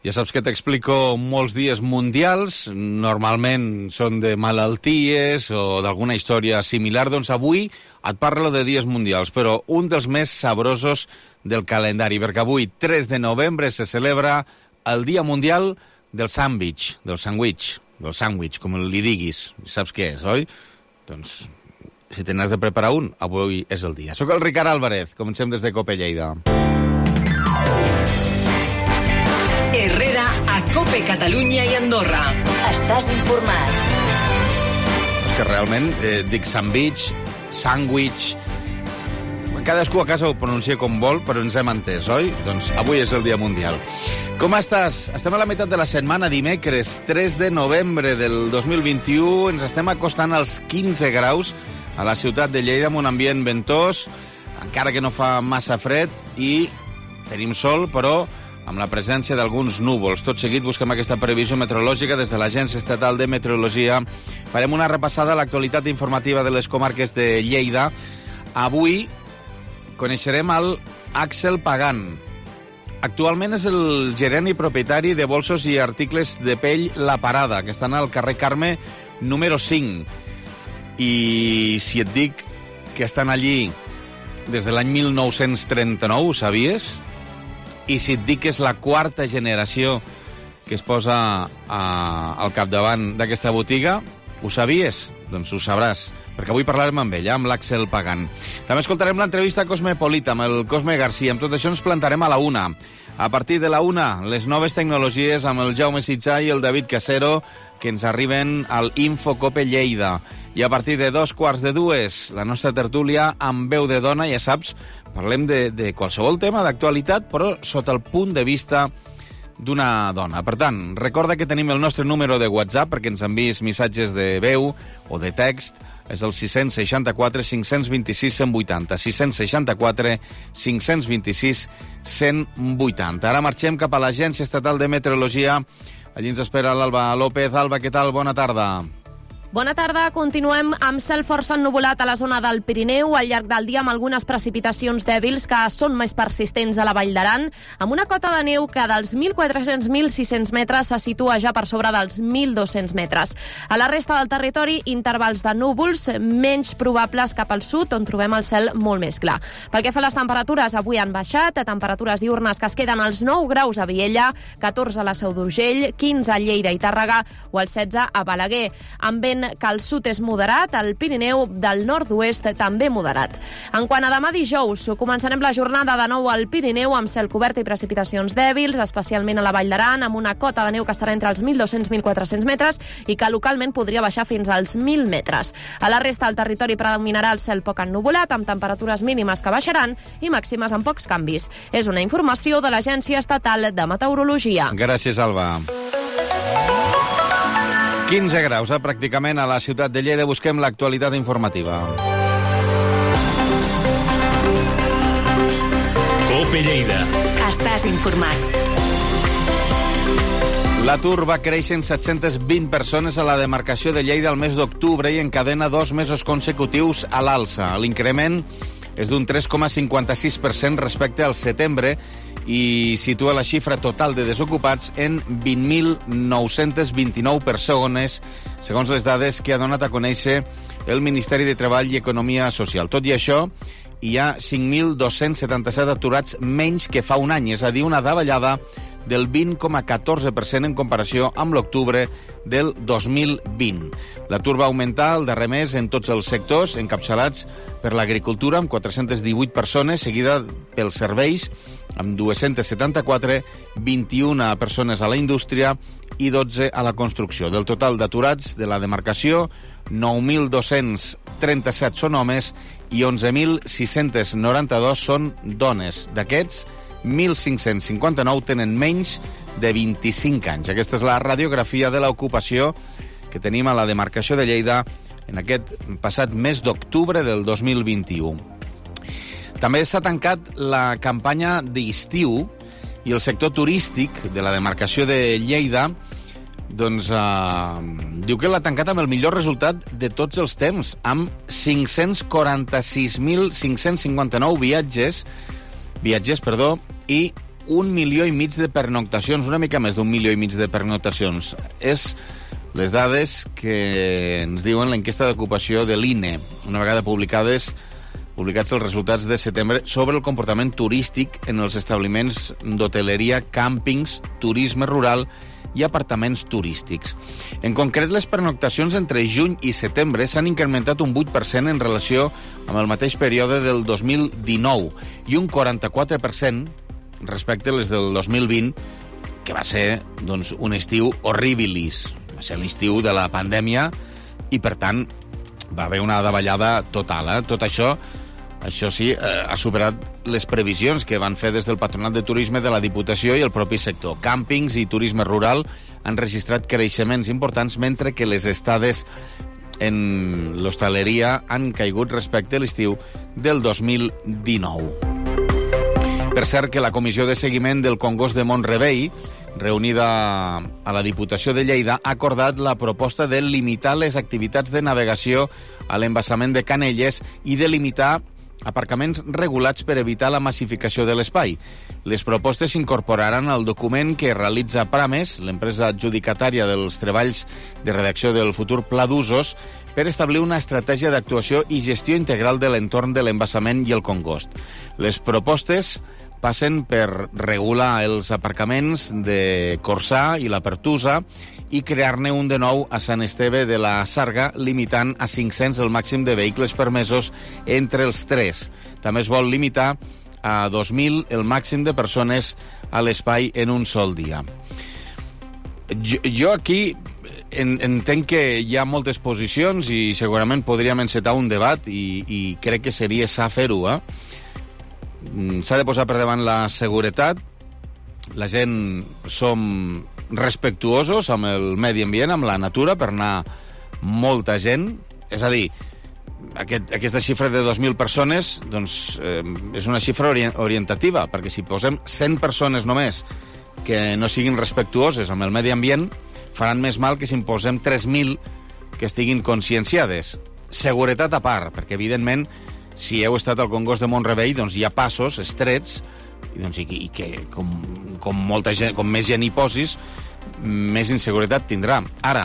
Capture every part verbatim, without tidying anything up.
Ja saps que t'explico molts dies mundials, normalment són de malalties o d'alguna història similar, doncs avui et parlo de dies mundials, però un dels més sabrosos del calendari, perquè avui, tres de novembre, se celebra el Dia Mundial del Sandwich, del sandwich, del sandwich, com li diguis. Saps què és, oi? Doncs, si te n'has de preparar un, avui és el dia. Soc el Ricard Álvarez, comencem des de Cope Lleida. Herrera a Cope Catalunya i Andorra. Estàs informat. És que realment eh, dic sandwich, sandwich... Cadascú a casa ho pronuncia com vol, però ens hem entès, oi? Doncs avui és el Dia Mundial. Com estàs? Estem a la meitat de la setmana, dimecres, tres de novembre del dos mil vint-i-u. Ens estem acostant als quinze graus a la ciutat de Lleida, amb un ambient ventós, encara que no fa massa fred, i tenim sol, però amb la presència d'alguns núvols. Tot seguit busquem aquesta previsió meteorològica des de l'Agència Estatal de Meteorologia. Farem una repassada a l'actualitat informativa de les comarques de Lleida. Avui coneixerem el Àxel Pagan. Actualment és el gerent i propietari de bolsos i articles de pell La Parada, que estan al carrer Carme número cinc. I si et dic que estan allí des de l'any mil nou-cents trenta-nou, ho sabies? I si et dic que és la quarta generació que es posa a, al capdavant d'aquesta botiga, ho sabies? Doncs ho sabràs, perquè avui parlarem amb ella, amb l'Àxel Pagan. També escoltarem l'entrevista Cosmopolita amb el Cosme Garcia. Amb tot això ens plantarem a la una. A partir de la una, les noves tecnologies amb el Jaume Sitjà i el David Casero, que ens arriben al Infocope Lleida. I a partir de dos quarts de dues, la nostra tertúlia amb veu de dona, ja saps, parlem de, de qualsevol tema d'actualitat, però sota el punt de vista d'una dona. Per tant, recorda que tenim el nostre número de WhatsApp perquè ens enviïs missatges de veu o de text. És el sis sis quatre, cinc dos sis, cent vuitanta. sis sis quatre, cinc dos sis, cent vuitanta. Ara marxem cap a l'Agència Estatal de Meteorologia. Allí ens espera l'Alba López. Alba, què tal? Bona tarda. Bona tarda. Continuem amb cel força ennuvolat a la zona del Pirineu al llarg del dia amb algunes precipitacions dèbils que són més persistents a la Vall d'Aran, amb una cota de neu que dels mil quatre-cents a mil sis-cents metres se situa ja per sobre dels mil dos-cents metres. A la resta del territori, intervals de núvols menys probables cap al sud, on trobem el cel molt més clar. Pel que fa a les temperatures, avui han baixat, a temperatures diurnes que es queden als nou graus a Viella, catorze a la Seu d'Urgell, quinze a Lleida i Tàrrega o als setze a Balaguer, amb vent que al sud és moderat, al Pirineu del nord-oest també moderat. En quant a demà dijous, començarem la jornada de nou al Pirineu amb cel cobert i precipitacions dèbils, especialment a la Vall d'Aran, amb una cota de neu que estarà entre els mil dos-cents i mil quatre-cents metres i que localment podria baixar fins als mil metres. A la resta del territori predominarà el cel poc ennuvolat, amb temperatures mínimes que baixaran i màximes amb pocs canvis. És una informació de l'Agència Estatal de Meteorologia. Gràcies, Alba. quinze graus, eh, pràcticament, a la ciutat de Lleida. Busquem l'actualitat informativa. Cope Lleida. Estàs informat. L'atur va créixer en set-centes vint persones a la demarcació de Lleida el mes d'octubre i encadena dos mesos consecutius a l'alça. L'increment és d'un tres coma cinquanta-sis per cent respecte al setembre i situa la xifra total de desocupats en vint mil nou-cents vint-i-nou persones, segons les dades que ha donat a conèixer el Ministeri de Treball i Economia Social. Tot i això, hi ha cinc mil dos-cents setanta-set aturats menys que fa un any, és a dir, una davallada del vint coma catorze per cent en comparació amb l'octubre del dos mil vint. L'atur va augmentar el darrer mes en tots els sectors, encapçalats per l'agricultura, amb quatre-cents divuit persones, seguida pels serveis, amb dos-cents setanta-quatre, vint-i-una persones a la indústria i dotze a la construcció. Del total d'aturats de la demarcació, nou mil dos-cents trenta-set són homes i onze mil sis-cents noranta-dos són dones. D'aquests, mil cinc-cents cinquanta-nou tenen menys de vint-i-cinc anys. Aquesta és la radiografia de l'ocupació que tenim a la demarcació de Lleida en aquest passat mes d'octubre del dos mil vint-i-u. També s'ha tancat la campanya d'estiu i el sector turístic de la demarcació de Lleida doncs, eh, diu que l'ha tancat amb el millor resultat de tots els temps, amb cinc-cents quaranta-sis mil cinc-cents cinquanta-nou viatges, viatges perdó, i un milió i mig de pernoctacions, una mica més d'un milió i mig de pernoctacions. És les dades que ens diuen l'enquesta d'ocupació de l'I N E, una vegada publicades publicats els resultats de setembre sobre el comportament turístic en els establiments d'hoteleria, càmpings, turisme rural i apartaments turístics. En concret, les pernoctacions entre juny i setembre s'han incrementat un vuit per cent en relació amb el mateix període del dos mil dinou i un quaranta-quatre per cent respecte a les del dos mil vint, que va ser doncs, un estiu horribilis. Va ser l'estiu de la pandèmia i, per tant, va haver una davallada total. Eh? Tot això, això sí, eh, ha superat les previsions que van fer des del Patronat de Turisme de la Diputació i el propi sector. Càmpings i turisme rural han registrat creixements importants, mentre que les estades en l'hostaleria han caigut respecte a l'estiu del dos mil dinou. Per cert, que la Comissió de Seguiment del Congost de Mont-rebei, reunida a la Diputació de Lleida, ha acordat la proposta de limitar les activitats de navegació a l'embassament de Canelles i de limitar aparcaments regulats per evitar la massificació de l'espai. Les propostes s'incorporaran al document que realitza Prames, l'empresa adjudicatària dels treballs de redacció del futur Pla d'Usos, per establir una estratègia d'actuació i gestió integral de l'entorn de l'embassament i el congost. Les propostes passen per regular els aparcaments de Corçà i la Pertusa i crear-ne un de nou a Sant Esteve de la Sarga, limitant a cinc-cents el màxim de vehicles permesos entre els tres. També es vol limitar a dos mil el màxim de persones a l'espai en un sol dia. Jo, jo aquí en, entenc que hi ha moltes posicions i segurament podríem encetar un debat i, i crec que seria sa fer-ho, eh? S'ha de posar per davant la seguretat. La gent som respectuosos amb el medi ambient, amb la natura, per anar molta gent. És a dir, aquest, aquesta xifra de dos mil persones doncs, eh, és una xifra ori orientativa, perquè si posem cent persones només que no siguin respectuoses amb el medi ambient, faran més mal que si en posem tres mil que estiguin conscienciades. Seguretat a part, perquè evidentment si heu estat al Congost de Mont-rebei, doncs hi ha passos estrets i, doncs, i, i que com, com, molta gent, com més gent hi posis, més inseguretat tindrà. Ara,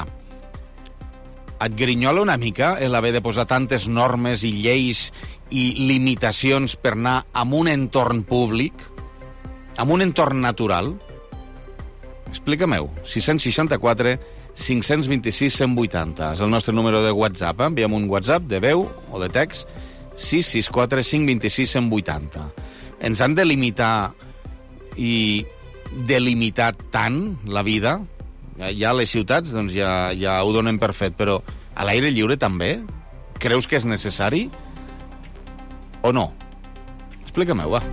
et grinyola una mica l'haver de posar tantes normes i lleis i limitacions per anar a un entorn públic, a un entorn natural? Explica-m'ho. sis cents seixanta-quatre cinc cents vint-i-sis cent vuitanta és el nostre número de WhatsApp. Eh? Enviem un WhatsApp de veu o de text sis sis quatre cinc dos sis cent vuitanta. Ens han de limitar i delimitar tant la vida? Ja a les ciutats doncs ja, ja ho donem per fet, però a l'aire lliure també? Creus que és necessari? O no? Explica-m'ho, va.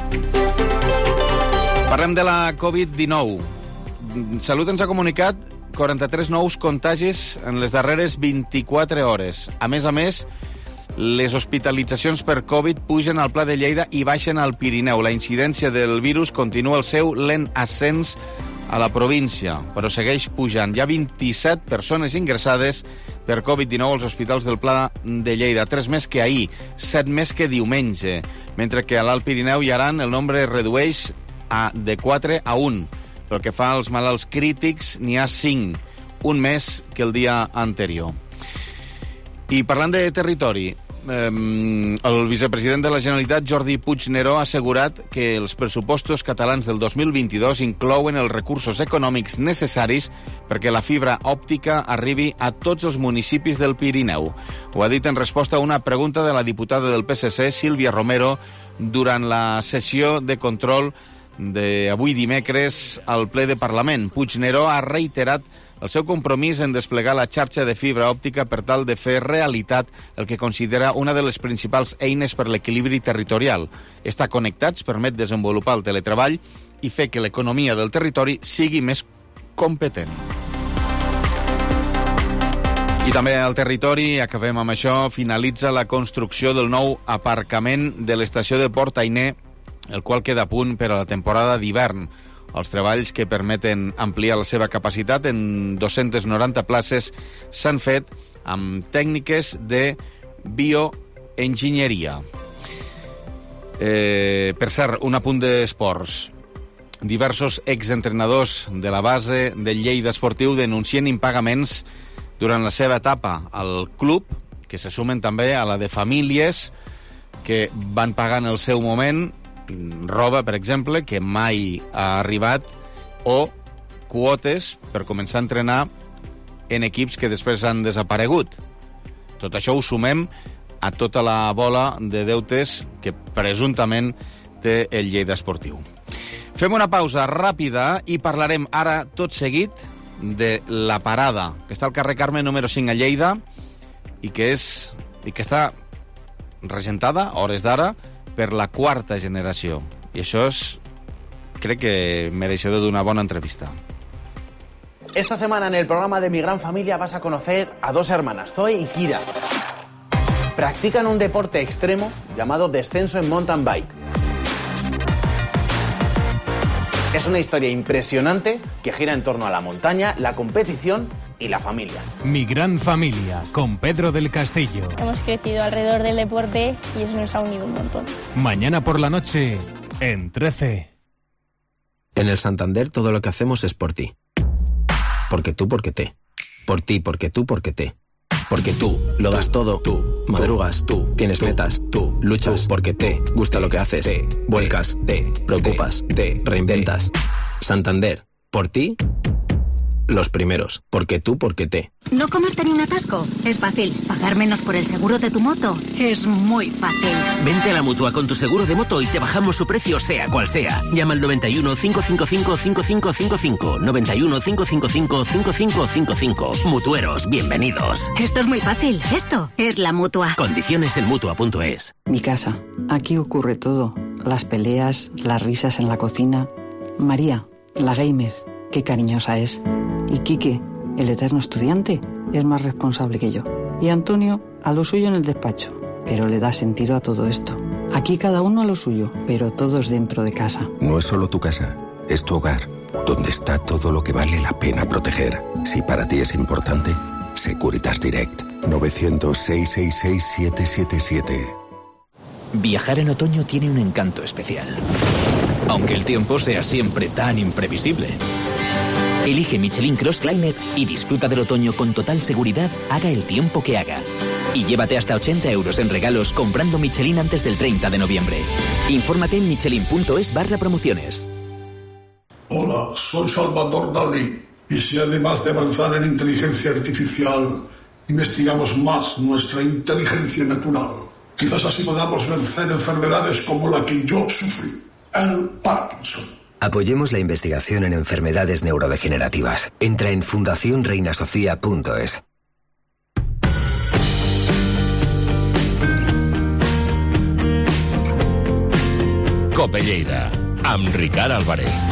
Parlem de la covid dinou. Salut ens ha comunicat quaranta-tres nous contagis en les darreres vint-i-quatre hores. A més a més, les hospitalitzacions per Covid pugen al Pla de Lleida i baixen al Pirineu. La incidència del virus continua el seu lent ascens a la província, però segueix pujant. Hi ha vint-i-set persones ingressades per covid dinou als hospitals del Pla de Lleida, tres més que ahir, set més que diumenge, mentre que a l'Alt Pirineu i Aran el nombre es redueix a, de quatre a un. Pel que fa als malalts crítics, n'hi ha cinc, un més que el dia anterior. I parlant de territori, eh, el vicepresident de la Generalitat, Jordi Puigneró, ha assegurat que els pressupostos catalans del dos mil vint-i-dos inclouen els recursos econòmics necessaris perquè la fibra òptica arribi a tots els municipis del Pirineu. Ho ha dit en resposta a una pregunta de la diputada del P S C, Sílvia Romero, durant la sessió de control d'avui dimecres al ple de Parlament. Puigneró ha reiterat el seu compromís en desplegar la xarxa de fibra òptica per tal de fer realitat el que considera una de les principals eines per l'equilibri territorial. Estar connectats permet desenvolupar el teletreball i fer que l'economia del territori sigui més competent. I també al territori, acabem amb això, finalitza la construcció del nou aparcament de l'estació de Port Ainé, el qual queda a punt per a la temporada d'hivern. Els treballs que permeten ampliar la seva capacitat en dos-centes noranta places s'han fet amb tècniques de bioenginyeria. Eh, per cert, un apunt d'esports. diversos exentrenadors de la base del Lleida Esportiu denuncien impagaments durant la seva etapa al club, que se sumen també a la de famílies que van pagar en el seu moment roba, per exemple, que mai ha arribat, o quotes per començar a entrenar en equips que després han desaparegut. Tot això ho sumem a tota la bola de deutes que presumptament té el Lleida Esportiu. Fem una pausa ràpida i parlarem ara, tot seguit, de la parada, que està al carrer Carme número cinc a Lleida i que, és, i que està regentada, a hores d'ara, per la quarta generació. I això és, crec que, mereixedor d'una bona entrevista. Esta semana en el programa de Mi Gran Familia vas a conocer a dos hermanas, Zoe y Kira. Practican un deporte extremo llamado descenso en mountain bike. Es una historia impresionante que gira en torno a la montaña, la competición y la familia. Mi Gran Familia, con Pedro del Castillo. Hemos crecido alrededor del deporte y eso nos ha unido un montón. Mañana por la noche, en trece. En el Santander todo lo que hacemos es por ti. Porque tú, porque te. Por ti, porque tú, porque te. Porque tú lo das todo, tú madrugas, tú tienes metas, tú luchas porque te gusta lo que haces, te vuelcas, te preocupas, te reinventas. Santander, por ti, los primeros. Porque tú, porque te. No comerte ni un atasco. Es fácil. Pagar menos por el seguro de tu moto. Es muy fácil. Vente a la Mutua con tu seguro de moto y te bajamos su precio sea cual sea. Llama al noventa y uno, cinco cinco cinco, cinco cinco cinco cinco. noventa y uno, cinco cinco cinco, cinco cinco cinco cinco. Mutueros, bienvenidos. Esto es muy fácil. Esto es la Mutua. Condiciones en Mutua punto es. Mi casa. Aquí ocurre todo. Las peleas, las risas en la cocina. María, la gamer. Qué cariñosa es. Y Quique, el eterno estudiante, es más responsable que yo. Y Antonio, a lo suyo en el despacho. Pero le da sentido a todo esto. Aquí cada uno a lo suyo, pero todos dentro de casa. No es solo tu casa, es tu hogar, donde está todo lo que vale la pena proteger. Si para ti es importante, Securitas Direct. novecientos, seiscientos sesenta y seis, setecientos setenta y siete. Viajar en otoño tiene un encanto especial. Aunque el tiempo sea siempre tan imprevisible. Elige Michelin Cross Climate y disfruta del otoño con total seguridad, haga el tiempo que haga. Y llévate hasta ochenta euros en regalos comprando Michelin antes del treinta de noviembre. Infórmate en michelin punto es barra promociones. Hola, soy Salvador Dalí. Y si además de avanzar en inteligencia artificial, investigamos más nuestra inteligencia natural, quizás así podamos vencer enfermedades como la que yo sufrí, el Parkinson. Apoyemos la investigación en enfermedades neurodegenerativas. Entra en fundación reina sofía punto es. Cope Lleida, amb Ricard Álvarez.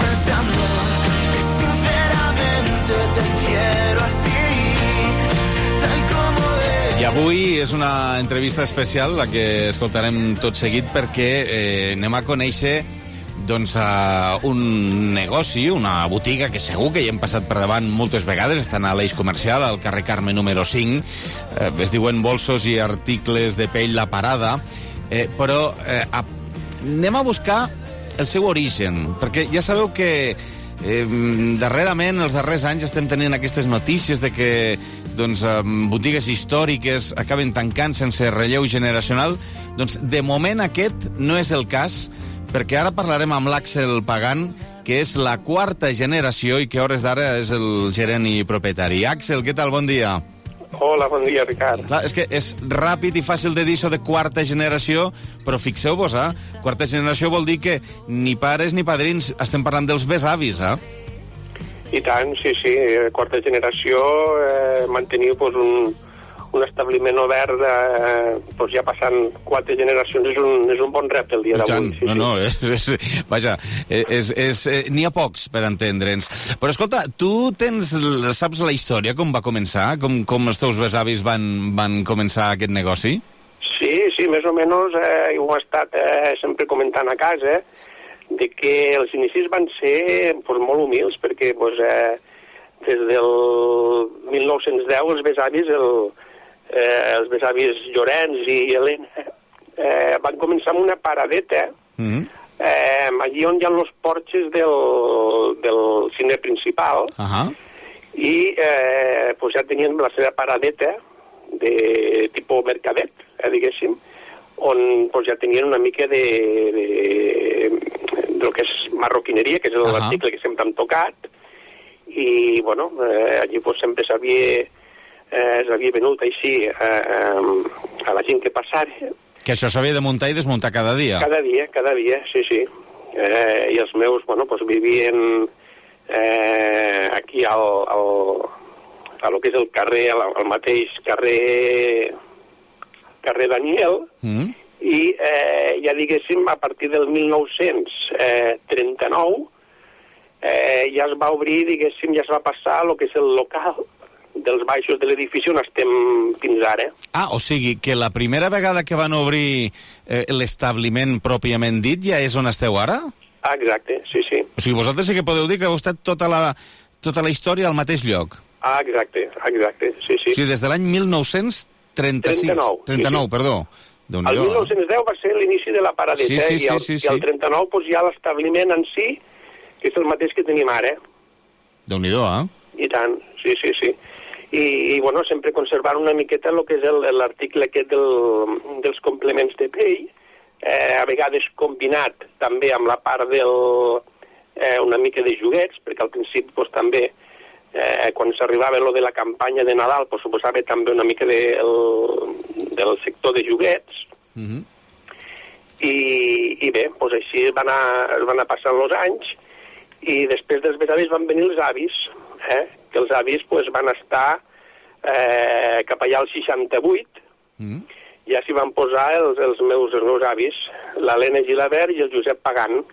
I avui és una entrevista especial, la que escoltarem tot seguit, perquè eh, anem a conèixer doncs, uh, un negoci, una botiga que segur que hi hem passat per davant moltes vegades, estan a l'eix comercial, al carrer Carme número cinc, eh, es diuen bolsos i articles de pell La Parada, eh, però eh, a, anem a buscar el seu origen, perquè ja sabeu que eh, darrerament, els darrers anys, estem tenint aquestes notícies de que doncs, eh, botigues històriques acaben tancant sense relleu generacional. Doncs, de moment, aquest no és el cas, perquè ara parlarem amb l'Àxel Pagan, que és la quarta generació i que a hores d'ara és el gerent i propietari. Àxel, què tal? Bon dia. Hola, bon dia, Ricard. Clar, és que és ràpid i fàcil de dir això de quarta generació, però fixeu-vos, eh? Quarta generació vol dir que ni pares ni padrins, estem parlant dels besavis, eh? I tant, sí, sí. Quarta generació, eh, mantenir pues, un... un establiment obert eh, doncs ja passant quatre generacions és un, és un bon repte el dia d'avui. Sí, no, sí. no, és, és, vaja, és, és, és, n'hi ha pocs per entendre'ns. Però escolta, tu tens, saps la història, com va començar? Com, com els teus besavis van, van començar aquest negoci? Sí, sí, més o menys eh, ho he estat eh, sempre comentant a casa, de que els inicis van ser pues, molt humils, perquè pues, eh, des del mil nou-cents deu els besavis, el Eh, els besavis Llorenç i Helena eh, van començar amb una paradeta mm-hmm. eh, allí on hi ha els porxes del, del cine principal, uh-huh. i eh, pues ja tenien la seva paradeta de tipus mercadet, eh, diguéssim, on pues, ja tenien una mica de, de, de lo que és marroquineria, que és uh-huh. l'article que sempre hem tocat, i bueno, eh, allí pues, sempre s'havia eh, s'havia venut així eh, eh, a la gent que passava. Que això s'havia de muntar i desmuntar cada dia. Cada dia, cada dia, sí, sí. Eh, I els meus, bueno, pues, vivien eh, aquí al, al, a lo que és el carrer, al, al mateix carrer carrer Daniel, mm. i eh, ja diguéssim, a partir del mil nou-cents trenta-nou eh, ja es va obrir, diguéssim, ja es va passar a lo que és el local dels baixos de l'edifici on estem fins ara. Ah, o sigui, que la primera vegada que van obrir eh, l'establiment pròpiament dit ja és on esteu ara? Ah, exacte, sí, sí. O sigui, vosaltres sí que podeu dir que heu estat tota la, tota la història al mateix lloc. Ah, exacte, exacte, sí, sí. O sigui, des de l'any mil nou-cents trenta-sis... trenta-nou. trenta-nou, sí, sí. Perdó. El mil nou-cents deu va ser l'inici de la paradeta, sí, sí, sí, i, el, sí, sí. i el trenta-nou pues, ja l'establiment en si, que és el mateix que tenim ara. Déu-n'hi-do, eh? I tant, sí, sí, sí. I, i bueno, sempre conservant una miqueta el que és l'article aquest del, dels complements de pell, eh, a vegades combinat també amb la part del, eh, una mica de joguets, perquè al principi pues, també Eh, quan s'arribava lo de la campanya de Nadal, pues, suposava també una mica de, el, del sector de joguets, mm-hmm. I, i bé, pues, així van anar, es van anar passant els anys, i després dels besavis van venir els avis, eh? Que els avis pues, van estar eh, cap allà al seixanta-vuit, mm-hmm. ja s'hi van posar els, els, meus, els meus avis, l'Helena Gilabert i el Josep Pagant,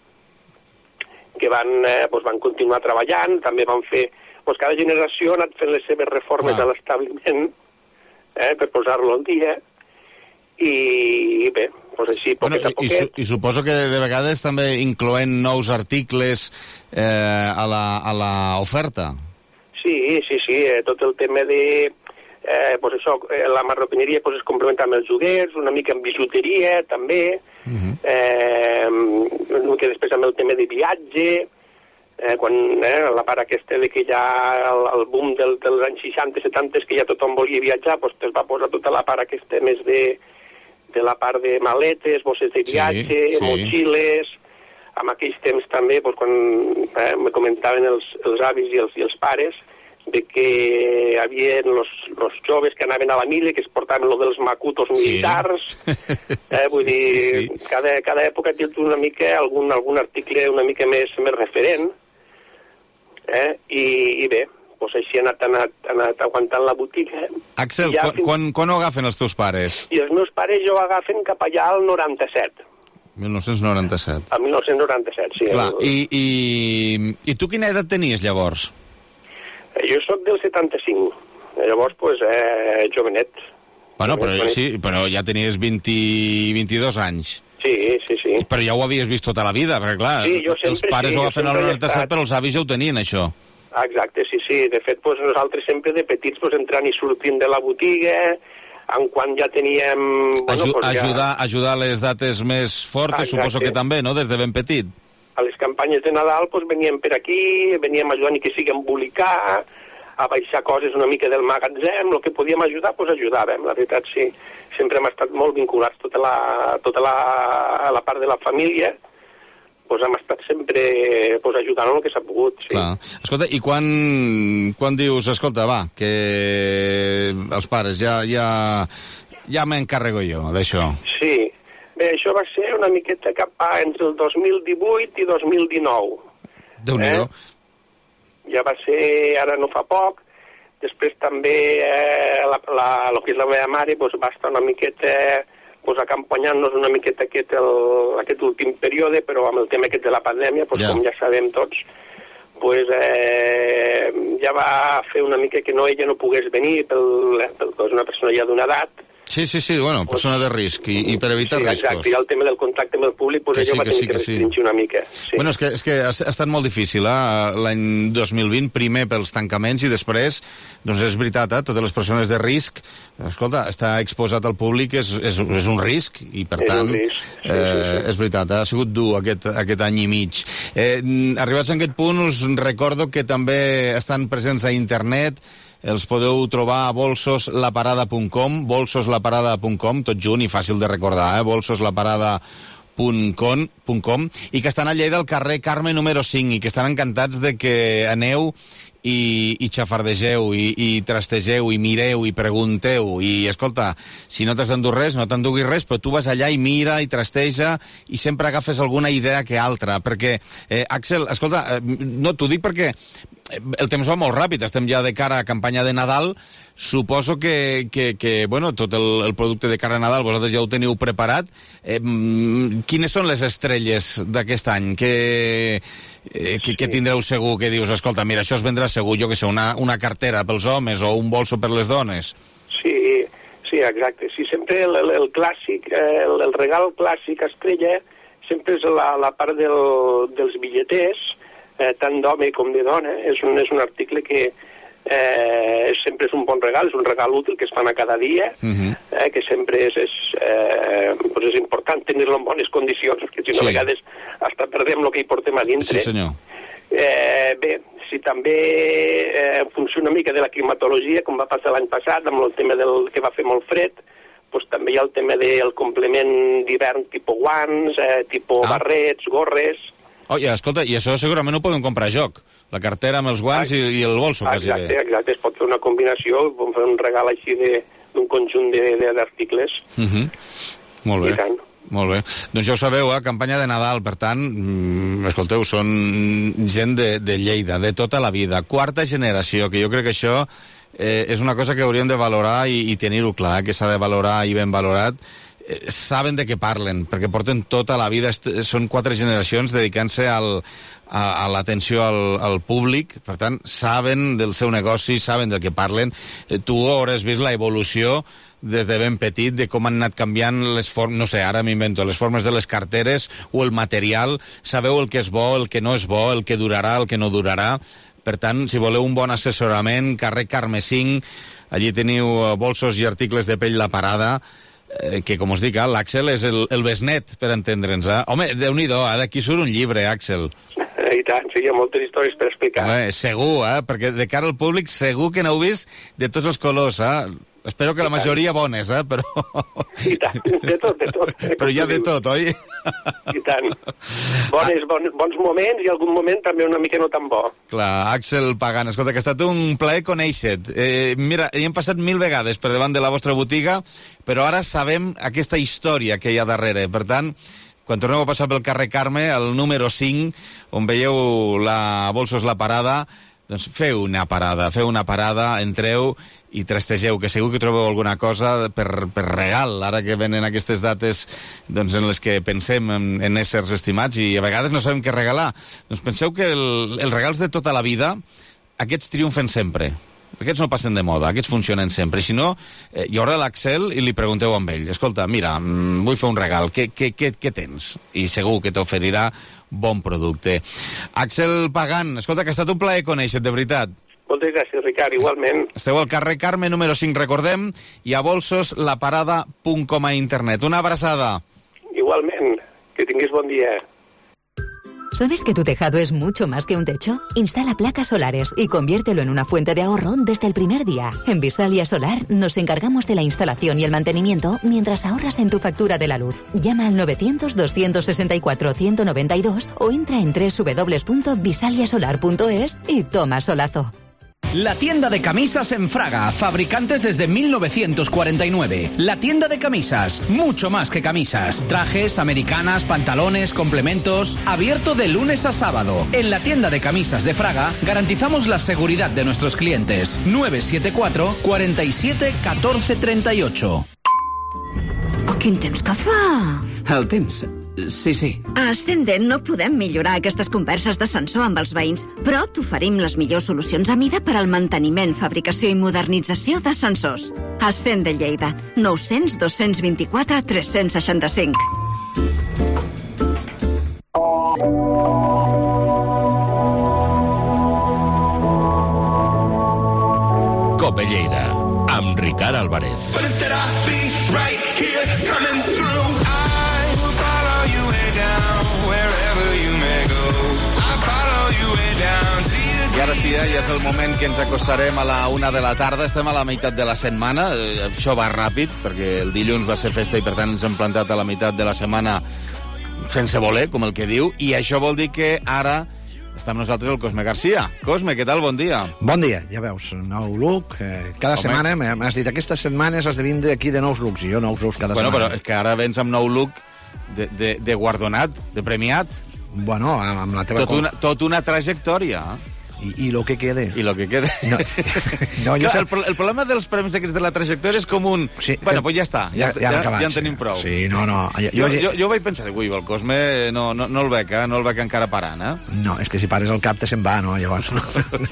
que van, eh, pues, van continuar treballant, també van fer pues cada generació ha anat fent les seves reformes ah. a l'establiment eh, per posar-lo al dia i bé, pues així, poquet bueno, a poquet. I, su, I suposo que de vegades també incloent nous articles eh, a la, a la oferta. Sí, sí, sí, eh, tot el tema de eh, pues això, eh, la marroquineria pues, es complementa amb els joguets, una mica amb bijuteria també, uh-huh. eh, una mica després amb el tema de viatge. Eh, quan eh, la part aquesta de que ja el, el boom del, dels anys seixanta setanta que ja tothom volia viatjar, doncs es va posar tota la part aquesta més de, de la part de maletes, bosses de viatge, sí, sí. motxilles. En aquells temps també, doncs, quan eh, me comentaven els, els avis i els, i els pares de que hi havia els joves que anaven a la milla, que es portaven lo dels macutos militars. Sí. Eh, vull dir, sí, sí. Cada, cada època té una mica algun, algun article una mica més, més referent. Eh? I, i bé, doncs així ha anat, anat, anat aguantant la botiga. Axel, ja quan, fins... quan, quan ho agafen els teus pares? I els meus pares jo agafen cap allà al noranta-set. mil nou-cents noranta-set. A mil nou-cents noranta-set, sí. Clar, el... i, i, i tu quina edat tenies llavors? Jo sóc del setanta-cinc, llavors, doncs, eh, jovenet. Bueno, però, sí, però ja tenies vint, vint-i-dos anys. Sí, sí, sí. Però ja ho havies vist tota la vida, perquè clar, sí, els pares sí, ho agafen al noranta-set, estat... però els avis ja ho tenien, això. Exacte, sí, sí. De fet, doncs, nosaltres sempre de petits doncs, entrant i sortint de la botiga, en quan ja teníem... Bueno, Aju doncs, ajudar, ja... ajudar a les dates més fortes, exacte. Suposo que també, no?, des de ben petit. A les campanyes de Nadal doncs, veníem per aquí, veníem ajudant i que sigui embolicar, a baixar coses una mica del magatzem, el que podíem ajudar, doncs ajudàvem, la veritat sí. Sempre hem estat molt vinculats, tota la, tota la, la part de la família, doncs hem estat sempre doncs, ajudant el que s'ha pogut, sí. Clar. Escolta, i quan, quan dius, escolta, va, que els pares ja, ja, ja m'encarrego jo d'això? Sí, bé, això va ser una miqueta cap a entre el dos mil divuit i dos mil dinou. Déu-n'hi-do. Eh? Ja va ser, ara no fa poc, després també eh, la, la, el que és la meva mare doncs, va estar una miqueta doncs, acompanyant-nos una miqueta aquest, el, aquest últim període, però amb el tema aquest de la pandèmia, doncs, yeah. com ja sabem tots, doncs, eh, ja va fer una mica que no ella no pogués venir, pel, pel, és una persona ja d'una edat, Sí, sí, sí, bueno, persona de risc, i, i per evitar sí, riscos. Exacte, i el tema del contacte amb el públic, pues que allò sí, va que tenir sí, que, que sí. restringir una mica. Sí. Bueno, és que, és que ha, ha estat molt difícil, eh? L'any dos mil vint, primer pels tancaments i després, doncs és veritat, eh? Totes les persones de risc, escolta, estar exposat al públic és, és, és un risc, i per és tant, risc. Sí, eh, sí, sí. és veritat, ha sigut dur aquest, aquest any i mig. Eh, arribats a aquest punt, us recordo que també estan presents a internet. Els podeu trobar a bolsos la parada punt com, bolsos la parada punt com, tot junt i fàcil de recordar, eh? bolsos la parada punt com, i que estan a Lleida al carrer Carme número cinc, i que estan encantats de que aneu i, i xafardegeu, i, i trastegeu, i mireu, i pregunteu, i escolta, si no t'has d'endur res, no t'enduguis res, però tu vas allà i mira, i trasteja, i sempre agafes alguna idea que altra, perquè, eh, Àxel, escolta, eh, no, t'ho dic perquè el temps va molt ràpid, estem ja de cara a campanya de Nadal, suposo que, que, que bueno, tot el, el producte de cara a Nadal vosaltres ja ho teniu preparat. Eh, quines són les estrelles d'aquest any? Que, eh, que, que tindreu segur, que dius, escolta, mira, això es vendrà segur, jo que sé, una, una cartera pels homes o un bolso per les dones? Sí, sí, exacte. Sí, sempre el, el, el clàssic, el, el regal clàssic estrella sempre és la, la part del, dels bitlleters, Eh, tant d'home com de dona, és un, és un article que eh, sempre és un bon regal, és un regal útil que es fan a cada dia, uh-huh. eh, que sempre és, és, eh, pues és important tenir-lo en bones condicions, perquè si no sí. a vegades hasta perdem el que hi portem a dintre. Sí, senyor. Eh, bé, si també eh, funciona una mica de la climatologia, com va passar l'any passat, amb el tema del que va fer molt fred, pues també hi ha el tema del complement d'hivern tipus guants, eh, tipus ah. barrets, gorres... Oh, ja, escolta, i això segurament ho podem comprar a joc, la cartera amb els guants i, i el bolso, quasi exacte, bé. Exacte, es pot fer una combinació, pot fer un regal així d'un conjunt d'articles. Uh-huh. Molt bé. Molt bé. Doncs ja ho sabeu, eh? Campanya de Nadal, per tant, mm, escolteu, són gent de, de Lleida, de tota la vida, quarta generació, que jo crec que això eh, és una cosa que hauríem de valorar i, i tenir-ho clar, que s'ha de valorar i ben valorat. Saben de què parlen, perquè porten tota la vida, són quatre generacions dedicant-se al, a, a l'atenció al, al públic, per tant, saben del seu negoci, saben del que parlen. Tu hauràs vist la evolució des de ben petit, de com han anat canviant les formes, no sé, ara m'invento, les formes de les carteres o el material, sabeu el que és bo, el que no és bo, el que durarà, el que no durarà. Per tant, si voleu un bon assessorament, carrer Carme cinc, allí teniu bolsos i articles de pell La Parada, Eh, que, com us dic, eh, l'Àxel és el, el besnet, per entendre'ns. Eh? Home, Déu-n'hi-do, eh? D'aquí surt un llibre, Àxel. I tant, sí, hi ha moltes històries per explicar. Home, segur, eh? Perquè de cara al públic segur que n'heu vist de tots els colors, eh? Espero que la majoria bones, eh? Però... I tant, de tot, de tot. Però hi ha de tot, oi? I tant. Bones, bon, bons moments i algun moment també una mica no tan bo. Clar, Àxel Pagan, escolta, que ha estat un plaer conèixer-te. Eh, mira, hi hem passat mil vegades per davant de la vostra botiga, però ara sabem aquesta història que hi ha darrere. Per tant, quan torneu a passar pel carrer Carme, el número cinc, on veieu la Bolsos La Parada, doncs feu una parada, feu una parada, entreu i trastegeu, que segur que trobeu alguna cosa per, per regal, ara que venen aquestes dates doncs, en les que pensem en, en éssers estimats i a vegades no sabem què regalar. Doncs penseu que el, els regals de tota la vida, aquests triomfen sempre. Aquests no passen de moda, aquests funcionen sempre. Si no, eh, hi haurà l'Àxel i li pregunteu amb ell, escolta, mira, mm, vull fer un regal, què, què, què, què tens? I segur que t'oferirà bon producte. Àxel Pagan, escolta, que ha estat un plaer conèixer, de veritat. Moltes gràcies, Ricard, igualment. Esteu al carrer Carme número cinc, recordem, i a bolsos la parada punt com a internet. Una abraçada. Igualment, que tinguis bon dia. ¿Sabes que tu tejado es mucho más que un techo? Instala placas solares y conviértelo en una fuente de ahorro desde el primer día. En Visalia Solar nos encargamos de la instalación y el mantenimiento mientras ahorras en tu factura de la luz. Llama al novecientos, doscientos sesenta y cuatro, ciento noventa y dos o entra en doble u doble u doble u punto visalia solar punto es y toma solazo. La tienda de camisas en Fraga, fabricantes desde mil novecientos cuarenta y nueve. La tienda de camisas, mucho más que camisas. Trajes, americanas, pantalones, complementos. Abierto de lunes a sábado. En la tienda de camisas de Fraga garantizamos la seguridad de nuestros clientes. nueve siete cuatro, cuatro siete, catorce, treinta y ocho. Quin temps que fa? El temps Sí, sí. A Ascendent no podem millorar aquestes converses d'ascensor amb els veïns, però t'oferim les millors solucions a mida per al manteniment, fabricació i modernització d'ascensors. Ascendent Lleida, nou cents, dos-cents vint-i-quatre, tres-cents seixanta-cinc. Cope Lleida, amb Ricard Álvarez. I ara sí, eh, ja és el moment que ens acostarem a la una de la tarda. Estem a la meitat de la setmana. Eh, això va ràpid, perquè el dilluns va ser festa i, per tant, ens hem plantat a la meitat de la setmana sense voler, com el que diu. I això vol dir que ara està amb nosaltres el Cosme Garcia. Cosme, què tal? Bon dia. Bon dia. Ja veus, nou look. Eh, cada Home. setmana m'has dit, aquestes setmanes has de vindre aquí de nous looks, i jo nous looks cada bueno, setmana. Bueno, però és que ara vens amb nou look de, de, de guardonat, de premiat. Bueno, amb la teva... Tot una, tot una trajectòria. I, i lo que quede. I lo que quede. No. no, jo... el, el problema dels premis aquests de la trajectòria és com un... Sí, bueno, doncs pues ja està, ja, ja, ja, ja en tenim prou. Sí, no, no. Jo, jo, jo, jo vaig pensar, ui, el Cosme no, no, no el veig, eh? no el veig encara parant, eh? No, és que si pares el cap te se'n va, no? Llavors, no.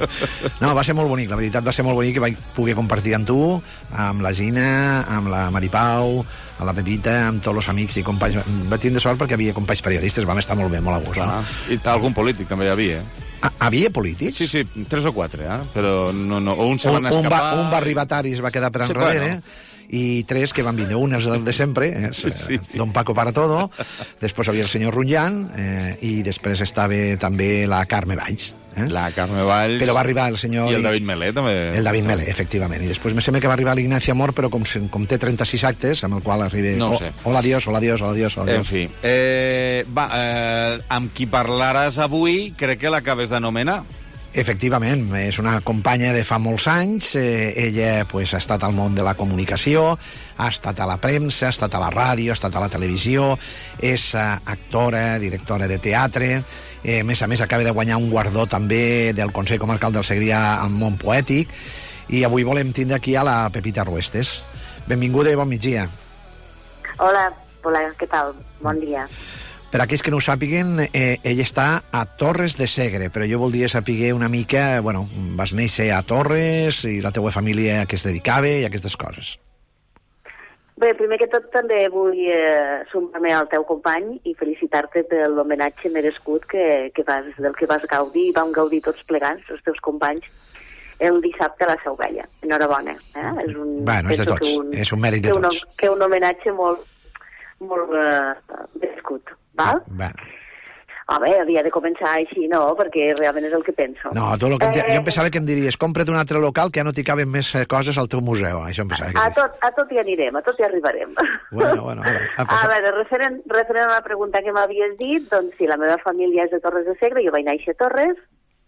no, va ser molt bonic, la veritat va ser molt bonic que vaig poder compartir amb tu, amb la Gina, amb la Maripau, amb la Pepita, amb tots els amics i companys. Vaig tindre sort perquè havia companys periodistes, vam estar molt bé, molt a gust. No? I algun polític també hi havia, eh? Ah, havia polítics? Sí, sí, tres o quatre, eh? Però no, no, un se van un, escapar... Un, va, un va arribatari es va quedar per enrere, sí, bueno. I tres que van vindre. Un és el de sempre, és eh, sí. Don Paco para todo, després havia el senyor Runyan, eh, i després estava també la Carme Valls. Eh? La Carme Valls... Però va arribar el senyor... I el David Melé, també. El David Melé, efectivament. I després me sembla que va arribar l'Ignacia Amor, però com, com té trenta-sis actes, amb el qual arriba... No ho sé. Oh, hola, adiós, hola, adiós, hola, adiós. Hola, en fi. Eh, va, eh, amb qui parlaràs avui, crec que l'acabes d'anomenar. Efectivament, és una companya de fa molts anys, eh, ella pues, ha estat al món de la comunicació, ha estat a la premsa, ha estat a la ràdio, ha estat a la televisió, és eh, actora, directora de teatre, eh, a més a més acaba de guanyar un guardó també del Consell Comarcal del Segrià al món poètic, i avui volem tindre aquí a la Pepita Ruestes. Benvinguda i bon migdia. Hola, hola, què tal? Bon dia. Per aquells que no ho sàpiguen, eh, ell està a Torres de Segre, però jo voldria saber una mica, bueno, vas néixer a Torres i la teva família a què es dedicava i aquestes coses. Bé, primer que tot també vull eh, sumar-me al teu company i felicitar-te per l'homenatge merescut que, que vas, del que vas gaudir, vam gaudir tots plegats, els teus companys, el dissabte a la Seu Vella. Enhorabona. Eh? És un, bueno, és de tots, un, és un mèrit de que tots. Un, que un homenatge molt, molt eh, merescut. Val? Bé. Home, havia de començar així, no? Perquè realment és el que penso. No, tu lo que eh, jo em pensava que em diries, compra't un altre local que ja no t'hi caben més coses al teu museu. Això em pensava que a tot, a tot hi anirem, a tot hi arribarem. Bueno, bueno, ara. A, a veure, referent, referent a la pregunta que m'havies dit, doncs sí, la meva família és de Torres de Segre, jo vaig néixer a Torres,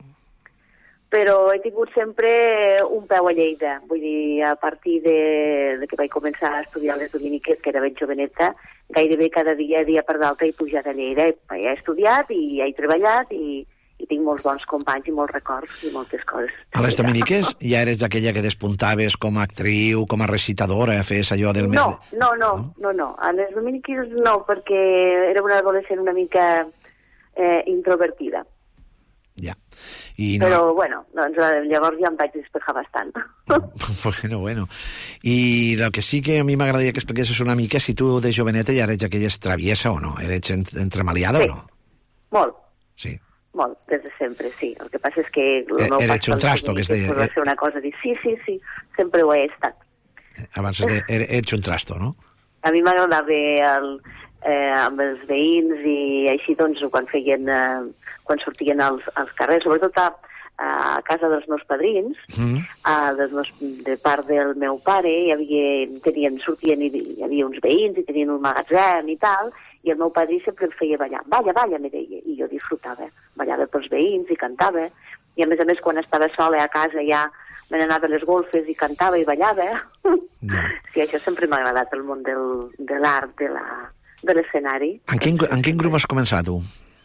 però he tingut sempre un peu a Lleida. Vull dir, a partir de, de que vaig començar a estudiar les dominiques, que era ben joveneta, gairebé cada dia, dia per d'altre, he pujat a Lleida. He, he estudiat i he treballat i, i tinc molts bons companys i molts records i moltes coses. A les dominiques ja eres d'aquella que despuntaves com a actriu, com a recitadora, fes allò del mes... No, no, no, no, no. A les dominiques no, perquè era una adolescent una mica eh, introvertida. Ja. I no... Però, bueno, doncs, llavors ja em vaig despejar bastant. Bueno, bueno. I el que sí que a mi m'agradaria que expliquessis una mica, si tu de joveneta ja eres aquella traviesa o no? Eres entremaliada sí. o no? Molt. Sí. Molt, des de sempre, sí. El que passa és que... El meu eres un trasto, que es deia... Va ser una cosa de sí, sí, sí, sempre ho he estat. Abans de... Ets un trasto, no? A mi m'agradava el... Eh, amb els veïns i així doncs quan feien eh, quan sortien als, als carrers, sobretot a, a casa dels meus padrins, mm. a, dels meus, de part del meu pare hi havia, tenien, sortien i hi havia uns veïns i tenien un magatzem i tal, i el meu padrí sempre em feia ballar, balla, balla, me deia, i jo disfrutava, ballava pels veïns i cantava, i a més a més quan estava sola a casa ja me n'anava a les golfes i cantava i ballava. No. Sí, això sempre m'ha agradat, el món del, de l'art, de la de l'escenari. En quin, en quin grup has començat, tu?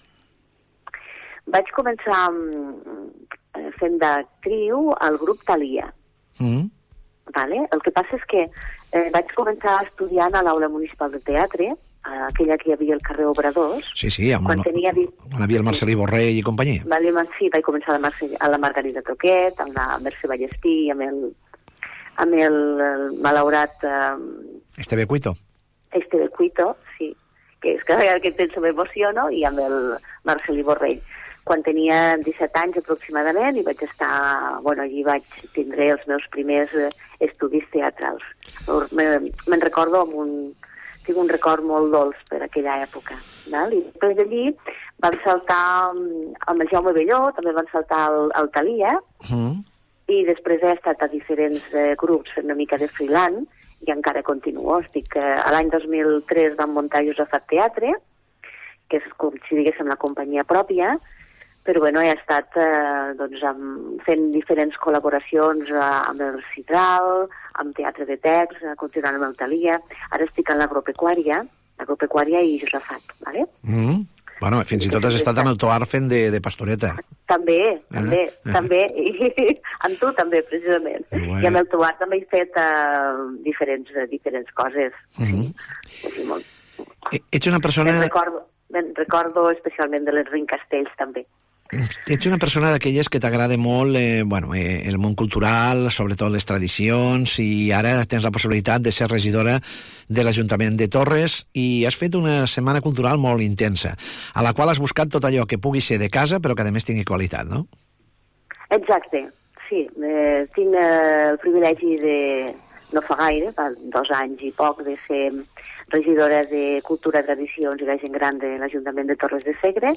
Vaig començar um, fent d'actriu al grup Thalia. Mm. Vale? El que passa és que eh, vaig començar estudiant a l'Aula Municipal de Teatre aquella que hi havia al carrer Obradors. Sí, sí, amb quan el, tenia... on havia el Marcelí Borrell i companyia. Vale, sí, vaig començar a la, Marce, a la Margarida Toquet, amb la Mercè Vallespí, amb el, amb el, el malaurat... Eh, Esteve Cuito. Esteve Cuito, sí, que és que cada que penso m'emociono, i amb el Marcelí Borrell. Quan tenia disset anys aproximadament, i vaig estar... Bueno, allí vaig tindre els meus primers estudis teatrals. Me'n recordo amb un... Tinc un record molt dolç per aquella època. Val? I després d'allí vam saltar amb el Jaume Belló, també vam saltar al, al Thalia, mm. i després he estat a diferents eh, grups fent una mica de freelance, i encara continuo. Estic, eh, a l'any dos mil tres vam muntar Josafat Teatre, que és com si diguéssim la companyia pròpia, però bueno, he estat eh, doncs, amb, fent diferents col·laboracions eh, amb el Citral, amb Teatre de Text, eh, continuant amb el Thalia. Ara estic en l'agropecuària, l'agropecuària i Josafat, ¿vale? Mm. Bueno, fins i tot has estat amb el Toar fent de, de pastoreta. També, també, eh? també, i amb tu també, precisament. Bueno. I amb el Toar també he fet uh, diferents, uh, diferents coses. Mm -hmm. Sí, sí, molt. Ets una persona... Me'n recordo, me'n recordo especialment de l'Enric Castells, també. Ets una persona d'aquelles que t'agrada molt eh, bueno, eh, el món cultural, sobretot les tradicions, i ara tens la possibilitat de ser regidora de l'Ajuntament de Torres i has fet una setmana cultural molt intensa, a la qual has buscat tot allò que pugui ser de casa però que a més tingui qualitat, no? Exacte, sí. Eh, tinc eh, el privilegi de, no fa gaire, fa dos anys i poc, de ser regidora de Cultura, Tradicions i la Gent Gran de l'Ajuntament de Torres de Segre,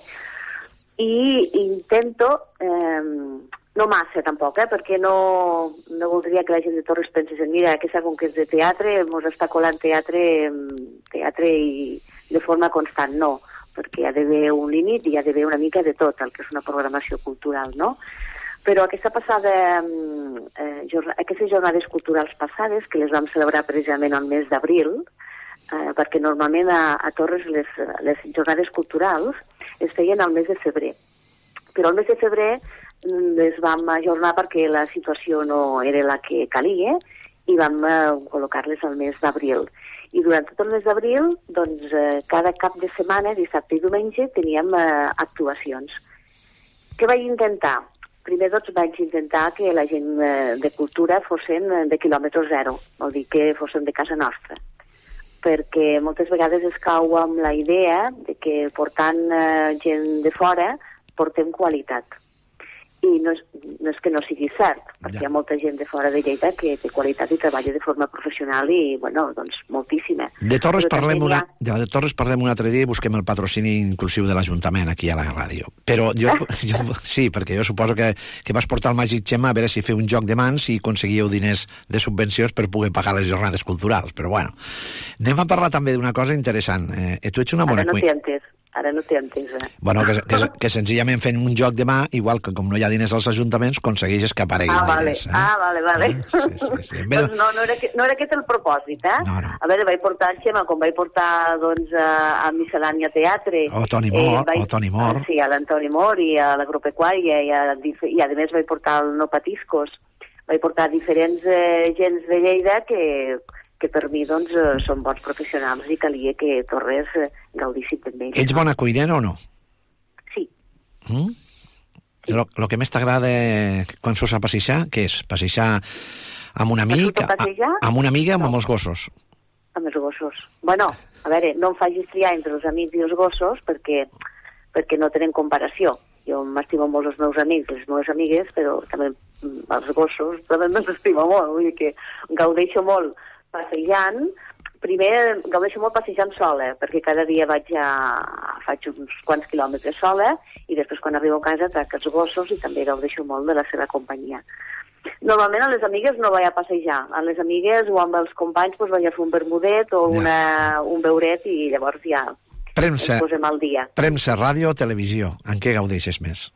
i intento, eh, no massa tampoc, eh, perquè no, no voldria que la gent de Torres pensés en mira, aquesta com que és de teatre, mos està colant teatre, teatre i de forma constant, no, perquè hi ha d'haver un límit i hi ha d'haver una mica de tot, el que és una programació cultural, no? Però aquesta passada, eh, jorn aquestes jornades culturals passades, que les vam celebrar precisament al mes d'abril, eh, perquè normalment a, a Torres les, les jornades culturals es feien al mes de febrer. Però al mes de febrer les vam ajornar perquè la situació no era la que calia i vam eh, col·locar-les al mes d'abril. I durant tot el mes d'abril, doncs, eh, cada cap de setmana, dissabte i diumenge, teníem eh, actuacions. Què vaig intentar? Primer doncs vaig intentar que la gent eh, de cultura fossin de quilòmetre zero, vol dir que fossin de casa nostra, perquè moltes vegades es cau amb la idea de que portant eh, gent de fora portem qualitat. I no és, no és que no sigui cert, perquè ja. Hi ha molta gent de fora de Lleida que té qualitat i treballa de forma professional i, bueno, doncs, moltíssima. De Torres, parlem una, ha... de Torres parlem un altre dia i busquem el patrocini inclusiu de l'Ajuntament aquí a la ràdio. Però jo, jo sí, perquè jo suposo que, que vas portar el Màgic Xema a veure si feu un joc de mans i aconseguíeu diners de subvencions per poder pagar les jornades culturals, però bueno. Anem a parlar també d'una cosa interessant. Eh, tu ets una bona... Ara no t'hi entès. Ara no t'hi entès, eh? Bueno, que, que, que senzillament fent un joc de mà, igual que com no hi ha diners als ajuntaments, aconsegueixes que apareguin ah, vale. diners. Eh? Ah, vale, vale. Eh? Sí, sí, sí. Doncs no, no, era, no era aquest el propòsit, eh? No, no. A veure, vaig portar el Xema, com vaig portar, doncs, a, a Miscel·lània Teatre. O Toni Mor, eh, vaig, o Toni Mor. Sí, a l'Antoni Mor i a l'agropecuària, i, a, i a més vaig portar el No Patiscos. Vaig portar diferents eh, gens de Lleida que... que per mi, doncs, eh, són bons professionals i calia que Torres eh, gaudissin també. Ets bona cuinera o no? Sí. Mm? Sí. Lo, lo que més t'agrada quan surts a passejar, què és? Passejar amb un amic, a, amb una amiga o no. Amb els gossos? Amb els gossos. Bueno, a veure, no em facis triar entre els amics i els gossos perquè, perquè no tenen comparació. Jo m'estimo molt els meus amics i les meves amigues, però també els gossos també me'ls estimo molt, vull dir que gaudeixo molt passejant. Primer gaudeixo molt passejant sola, perquè cada dia vaig a... faig uns quants quilòmetres sola i després quan arribo a casa trac els gossos i també gaudeixo molt de la seva companyia. Normalment a les amigues no vaig a passejar. A les amigues o amb els companys doncs, vaig a fer un bermudet o una, un beuret i llavors ja premsa, ens posem al dia. Premsa, ràdio o televisió, en què gaudeixes més?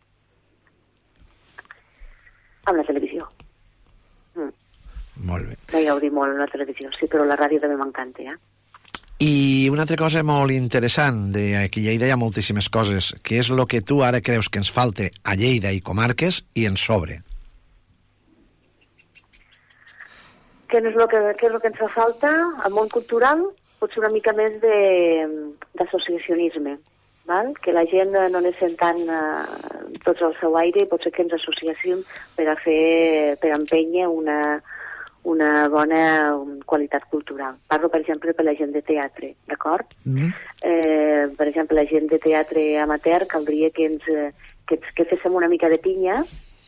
Amb la televisió. Mm. Molt bé. Vaig gaudir molt en la televisió, sí, però la ràdio també m'encanta, eh? I una altra cosa molt interessant, de aquí a Lleida hi ha moltíssimes coses, que és el que tu ara creus que ens falta a Lleida i comarques i ens sobre. Què és el que, què és el que ens fa falta al món cultural? potser una mica més d'associacionisme, val? Que la gent no anem sent tant uh, tots al seu aire i potser que ens associéssim per a fer, per empènyer una, una bona qualitat cultural. Parlo, per exemple, per la gent de teatre, d'acord? Mm-hmm. eh, per exemple, la gent de teatre amateur caldria que ens, que, que féssim una mica de pinya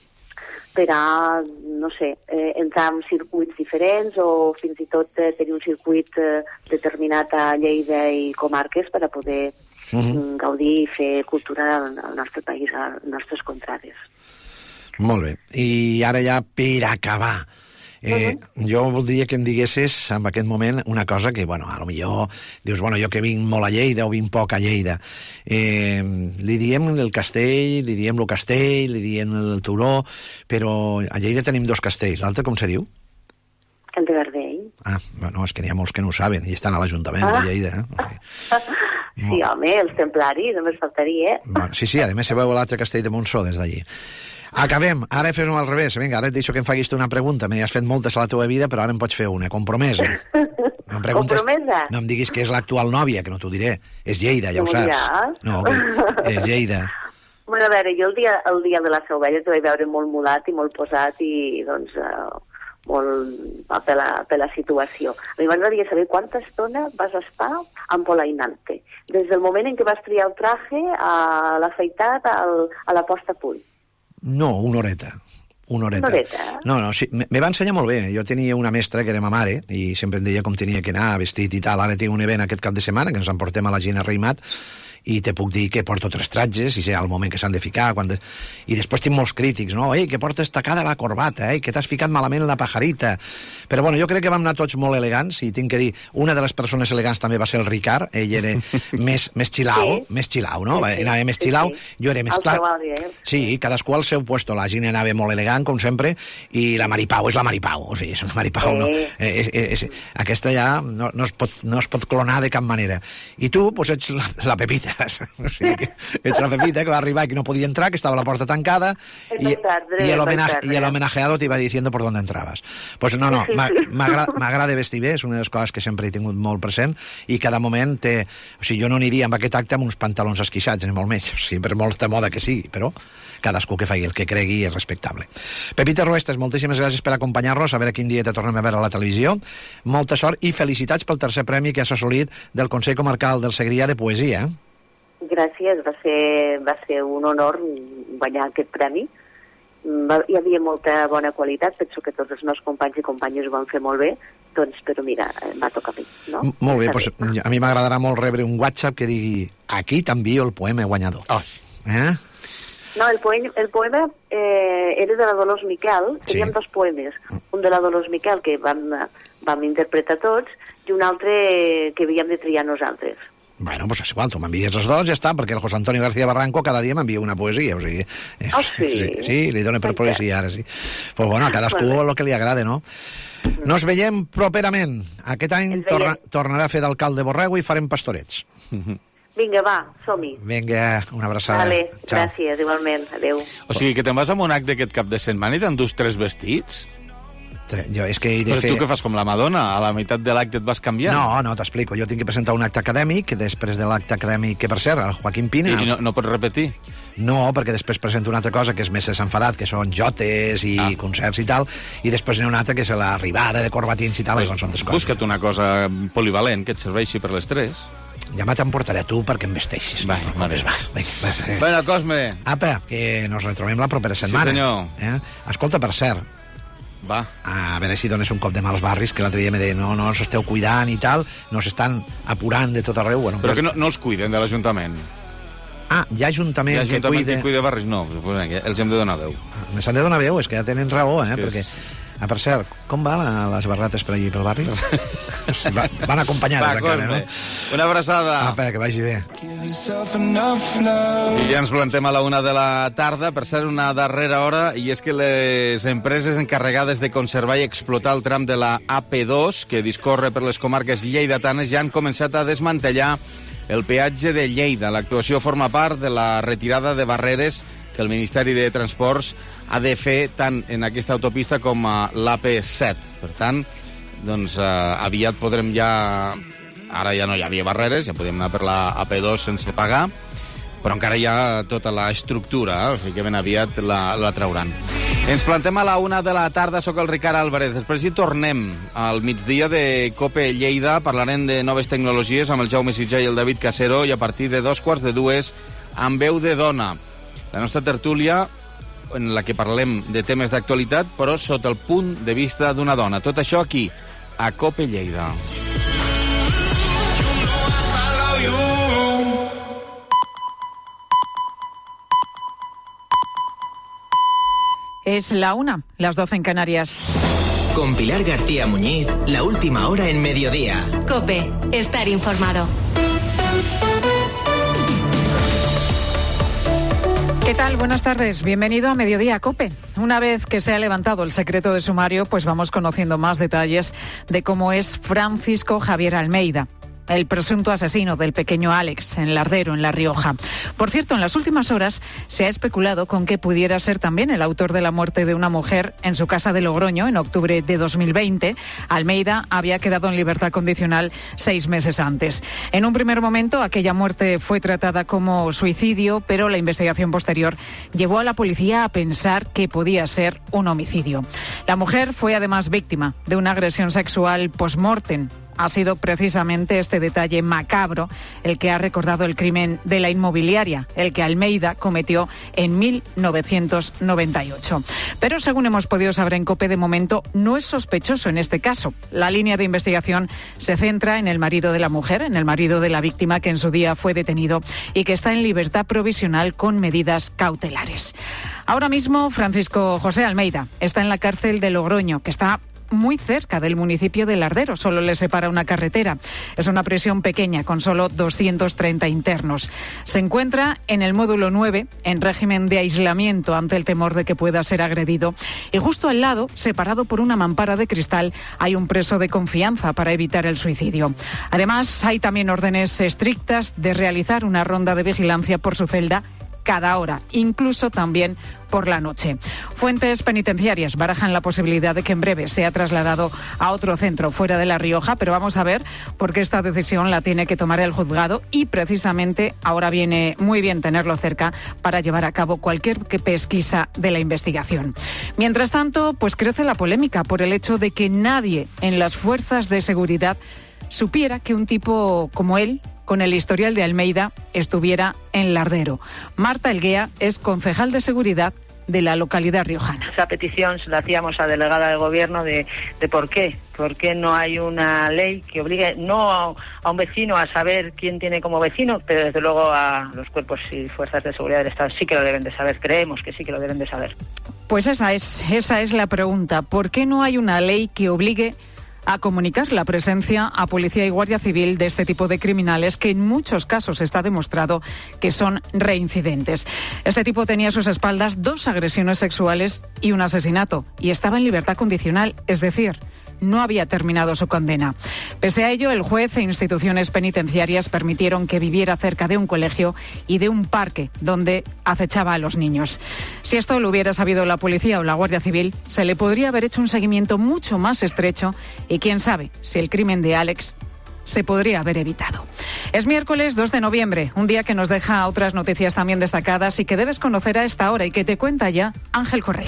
per a, no sé, eh, entrar en circuits diferents o fins i tot eh, tenir un circuit eh, determinat a Lleida i comarques per a poder mm-hmm. gaudir i fer cultura al, al nostre país, a les nostres contrades. Molt bé. I ara ja per acabar, Eh, uh-huh. jo voldria que em diguessis en aquest moment una cosa que, bueno, a lo millor dius, bueno, jo que vinc molt a Lleida o vinc poc a Lleida, eh, li diem el castell, li diem el castell, li diem el turó, però a Lleida tenim dos castells, l'altre com se diu? El de Verdell. Ah, bueno, és que n'hi ha molts que no ho saben i estan a l'Ajuntament ah. de Lleida. Eh? O sigui, sí, no. Home, els templaris, només faltaria, eh? Bueno, sí, sí, a més se veu l'altre castell de Montsó des d'allí. Acabem, ara fes-ho al revés. Vinga, ara et deixo que em facis tu una pregunta. Me n'hi has fet moltes a la teva vida, però ara em pots fer una. Compromesa. No em preguntes, Compromesa? No em diguis que és l'actual nòvia, que no t'ho diré. És Lleida, ja ho saps. Ja? No, és Lleida. Bueno, a veure, jo el dia, el dia de la Seu Vella t'ho vaig veure molt mudat i molt posat i, doncs, uh, molt per la, per la situació. A mi m'agradaria saber quanta estona vas estar empolainant-te. Des del moment en què vas triar el traje a l'afeitat al, a la posta a punt. No, una horeta. Una horeta. Una horeta? No, no, sí, me va ensenyar molt bé. Jo tenia una mestra que era ma mare i sempre em deia com tenia que anar, vestit i tal. Ara tinc un event aquest cap de setmana que ens emportem a la Gina Reimat i te puc dir que porto tres tratges i sé el moment que s'han de ficar. Quan de... I després tinc molts crítics, no? Ei, que portes tacada la corbata, eh? Que t'has ficat malament la pajarita. Però bueno, jo crec que vam anar tots molt elegants i tinc que dir, una de les persones elegants també va ser el Ricard, ell era més, més xilau, sí. més xilau, no? Sí, sí. Anava més xilau, sí, sí. Jo era més clar. Sí, cadascú al seu puesto. La Gina anava molt elegant, com sempre, i la Maripau és la Maripau, o sigui, és una Maripau, sí. no? Eh, és, és, aquesta ja no, no, es pot, no es pot clonar de cap manera. I tu, doncs, ets la, la Pepita. O sigui, que ets la Pepita que va arribar i que no podia entrar, que estava la porta tancada i, i el homenajeado te iba diciendo por dónde entrabas. Pues no, no, m'agrada vestir bé, és una de les coses que sempre he tingut molt present i cada moment té... O sigui, jo no aniria amb aquest acte amb uns pantalons esquixats, ni molt menys, o sigui, per molta moda que sigui, però cadascú que faci el que cregui és respectable. Pepita Ruestes, moltíssimes gràcies per acompanyar-nos, a veure quin dia te tornem a veure a la televisió. Molta sort i felicitats pel tercer premi que has assolit del Consell Comarcal del Segrià de Poesia, eh? Gràcies, va ser, va ser un honor guanyar aquest premi. Va, hi havia molta bona qualitat, penso que tots els meus companys i companyes ho van fer molt bé, doncs, però mira, va tocar a mi, no? Molt bé, doncs a mi m'agradarà molt rebre un WhatsApp que digui aquí t'envio el poema guanyador. Oh. Eh? No, el poema, el poema eh, era de la Dolors Miquel, teníem sí. dos poemes, un de la Dolors Miquel que vam, vam interpretar tots i un altre que havíem de triar nosaltres. Bueno, pues és igual, tu m'envies els dos, ja està, perquè el José Antonio García Barranco cada dia m'envia una poesia, o sigui... Oh, sí? Sí, sí, li dona per poesia, ara sí. Pues bueno, a cadascú el que li agrada, no? Nos veiem properament. Aquest any torna, tornarà a fer d'alcalde Borrego i farem pastorets. Vinga, va, som-hi. Vinga, una abraçada. Vale, gràcies, igualment. Adéu. O sigui, que te'n vas a un acte aquest cap de setmana i t'endús tres vestits? Jo, és que he de Però fer... tu què fas com la Madonna? A la meitat de l'acte et vas canviar? No, no, t'explico. Jo tinc que presentar un acte acadèmic, després de l'acte acadèmic, que per cert, el Joaquim Pina... I no, no pots repetir? No, perquè després presento una altra cosa que és més desenfadat, que són jotes i ah. concerts i tal, i després n'hi ha una altra que és l'arribada de corbatins i tal, pues, i són tantes coses. Busca't una cosa polivalent que et serveixi per les tres. Ja me t'emportaré a tu perquè em vesteixis. Va, no, va, va, va, va, va. Bueno, Cosme. Apa, que nos retrobem la propera setmana. Sí, senyor. Eh? Escolta, per cert, va. A veure si dones un cop de mà als barris, que l'altre dia me deia, no, no us esteu cuidant i tal, no s'estan apurant de tot arreu. Bueno, però que no, no els cuiden de l'Ajuntament. Ah, hi ha Ajuntament, ha ajuntament que cuida... que cuida barris? No, els hem de donar veu. Ens han de donar veu, és que ja tenen raó, eh? Que perquè... És... Ah, per cert, com va la, les barrates per allí, pel barri? Va, van acompanyades, va, encara, no? Una abraçada. Apa, que vagi bé. I ja ens plantem a la una de la tarda, per ser una darrera hora, i és que les empreses encarregades de conservar i explotar el tram de la A P dos, que discorre per les comarques lleidatanes, ja han començat a desmantellar el peatge de Lleida. L'actuació forma part de la retirada de barreres que el Ministeri de Transports ha de fer tant en aquesta autopista com a l'A P set. Per tant, doncs, eh, aviat podrem ja ara ja no hi havia barreres, ja podíem anar per la A P dos sense pagar, però encara hi ha tota la estructura, eh? O sigui que ben aviat la, la trauran. Ens plantem a la una de la tarda, sóc el Ricard Álvarez. Després hi tornem al migdia de COPE Lleida, parlarem de noves tecnologies amb el Jaume Sitjà i el David Casero, i a partir de dos quarts de dues, amb veu de dona. La nostra tertúlia, en la que parlem de temes d'actualitat, però sota el punt de vista d'una dona. Tot això aquí, a COPE Lleida. Es la una, las doce en Canarias. Con Pilar García Muñiz, la última hora en mediodía. COPE, estar informado. ¿Qué tal? Buenas tardes. Bienvenido a Mediodía COPE. Una vez que se ha levantado el secreto de sumario, pues vamos conociendo más detalles de cómo es Francisco Javier Almeida, el presunto asesino del pequeño Alex en Lardero, en La Rioja. Por cierto, en las últimas horas se ha especulado con que pudiera ser también el autor de la muerte de una mujer en su casa de Logroño en octubre de dos mil veinte. Almeida había quedado en libertad condicional seis meses antes. En un primer momento, aquella muerte fue tratada como suicidio, pero la investigación posterior llevó a la policía a pensar que podía ser un homicidio. La mujer fue además víctima de una agresión sexual post-mortem. Ha sido precisamente este detalle macabro el que ha recordado el crimen de la inmobiliaria, el que Almeida cometió en mil novecientos noventa y ocho. Pero según hemos podido saber en COPE, de momento no es sospechoso en este caso. La línea de investigación se centra en el marido de la mujer, en el marido de la víctima, que en su día fue detenido y que está en libertad provisional con medidas cautelares. Ahora mismo, Francisco José Almeida está en la cárcel de Logroño, que está muy cerca del municipio de Lardero, solo le separa una carretera. Es una prisión pequeña con solo doscientos treinta internos. Se encuentra en el módulo nueve, en régimen de aislamiento ante el temor de que pueda ser agredido. Y justo al lado, separado por una mampara de cristal, hay un preso de confianza para evitar el suicidio. Además, hay también órdenes estrictas de realizar una ronda de vigilancia por su celda cada hora, incluso también por la noche. Fuentes penitenciarias barajan la posibilidad de que en breve sea trasladado a otro centro fuera de La Rioja, pero vamos a ver por qué esta decisión la tiene que tomar el juzgado, y precisamente ahora viene muy bien tenerlo cerca para llevar a cabo cualquier pesquisa de la investigación. Mientras tanto, pues crece la polémica por el hecho de que nadie en las fuerzas de seguridad supiera que un tipo como él, con el historial de Almeida, estuviera en Lardero. Marta Elguea es concejal de seguridad de la localidad riojana. Esa petición se la hacíamos a delegada del gobierno de, de por qué, por qué no hay una ley que obligue no a, a un vecino a saber quién tiene como vecino, pero desde luego a los cuerpos y fuerzas de seguridad del Estado sí que lo deben de saber, creemos que sí que lo deben de saber. Pues esa es, esa es la pregunta. ¿Por qué no hay una ley que obligue a comunicar la presencia a Policía y Guardia Civil de este tipo de criminales, que en muchos casos está demostrado que son reincidentes? Este tipo tenía a sus espaldas dos agresiones sexuales y un asesinato, y estaba en libertad condicional, es decir, no había terminado su condena. Pese a ello, el juez e instituciones penitenciarias permitieron que viviera cerca de un colegio y de un parque donde acechaba a los niños. Si esto lo hubiera sabido la policía o la Guardia Civil, se le podría haber hecho un seguimiento mucho más estrecho, y quién sabe si el crimen de Alex se podría haber evitado. Es miércoles dos de noviembre, un día que nos deja otras noticias también destacadas y que debes conocer a esta hora y que te cuenta ya Ángel Correa.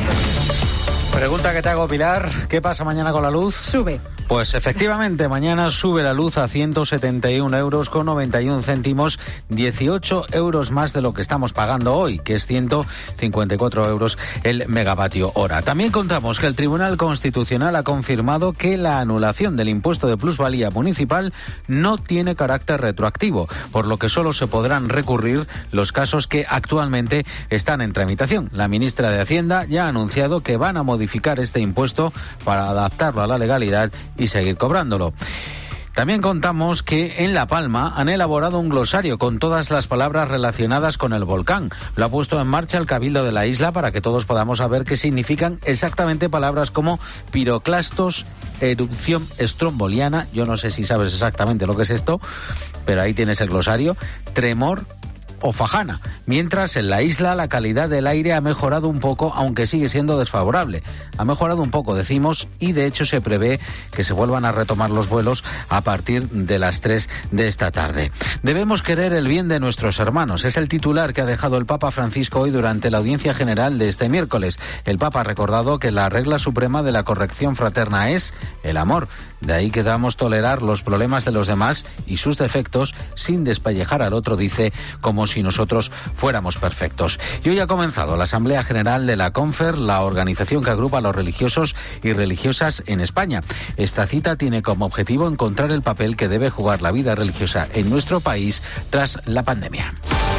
Pregunta que te hago, Pilar, ¿qué pasa mañana con la luz? Sube. Pues efectivamente, mañana sube la luz a ciento setenta y un euros con noventa y un céntimos, dieciocho euros más de lo que estamos pagando hoy, que es ciento cincuenta y cuatro euros el megavatio hora. También contamos que el Tribunal Constitucional ha confirmado que la anulación del impuesto de plusvalía municipal no tiene carácter retroactivo, por lo que solo se podrán recurrir los casos que actualmente están en tramitación. La ministra de Hacienda ya ha anunciado que van a modificar este impuesto para adaptarlo a la legalidad y seguir cobrándolo. También contamos que en La Palma han elaborado un glosario con todas las palabras relacionadas con el volcán. Lo ha puesto en marcha el Cabildo de la isla para que todos podamos saber qué significan exactamente palabras como piroclastos, erupción estromboliana, yo no sé si sabes exactamente lo que es esto, pero ahí tienes el glosario, tremor, o Fajana, mientras en la isla la calidad del aire ha mejorado un poco, aunque sigue siendo desfavorable. Ha mejorado un poco, decimos, y de hecho se prevé que se vuelvan a retomar los vuelos a partir de las tres de esta tarde. Debemos querer el bien de nuestros hermanos. Es el titular que ha dejado el Papa Francisco hoy durante la audiencia general de este miércoles. El Papa ha recordado que la regla suprema de la corrección fraterna es el amor. De ahí que debamos tolerar los problemas de los demás y sus defectos sin despellejar al otro, dice, como si nosotros fuéramos perfectos. Y hoy ha comenzado la Asamblea General de la Confer, la organización que agrupa a los religiosos y religiosas en España. Esta cita tiene como objetivo encontrar el papel que debe jugar la vida religiosa en nuestro país tras la pandemia.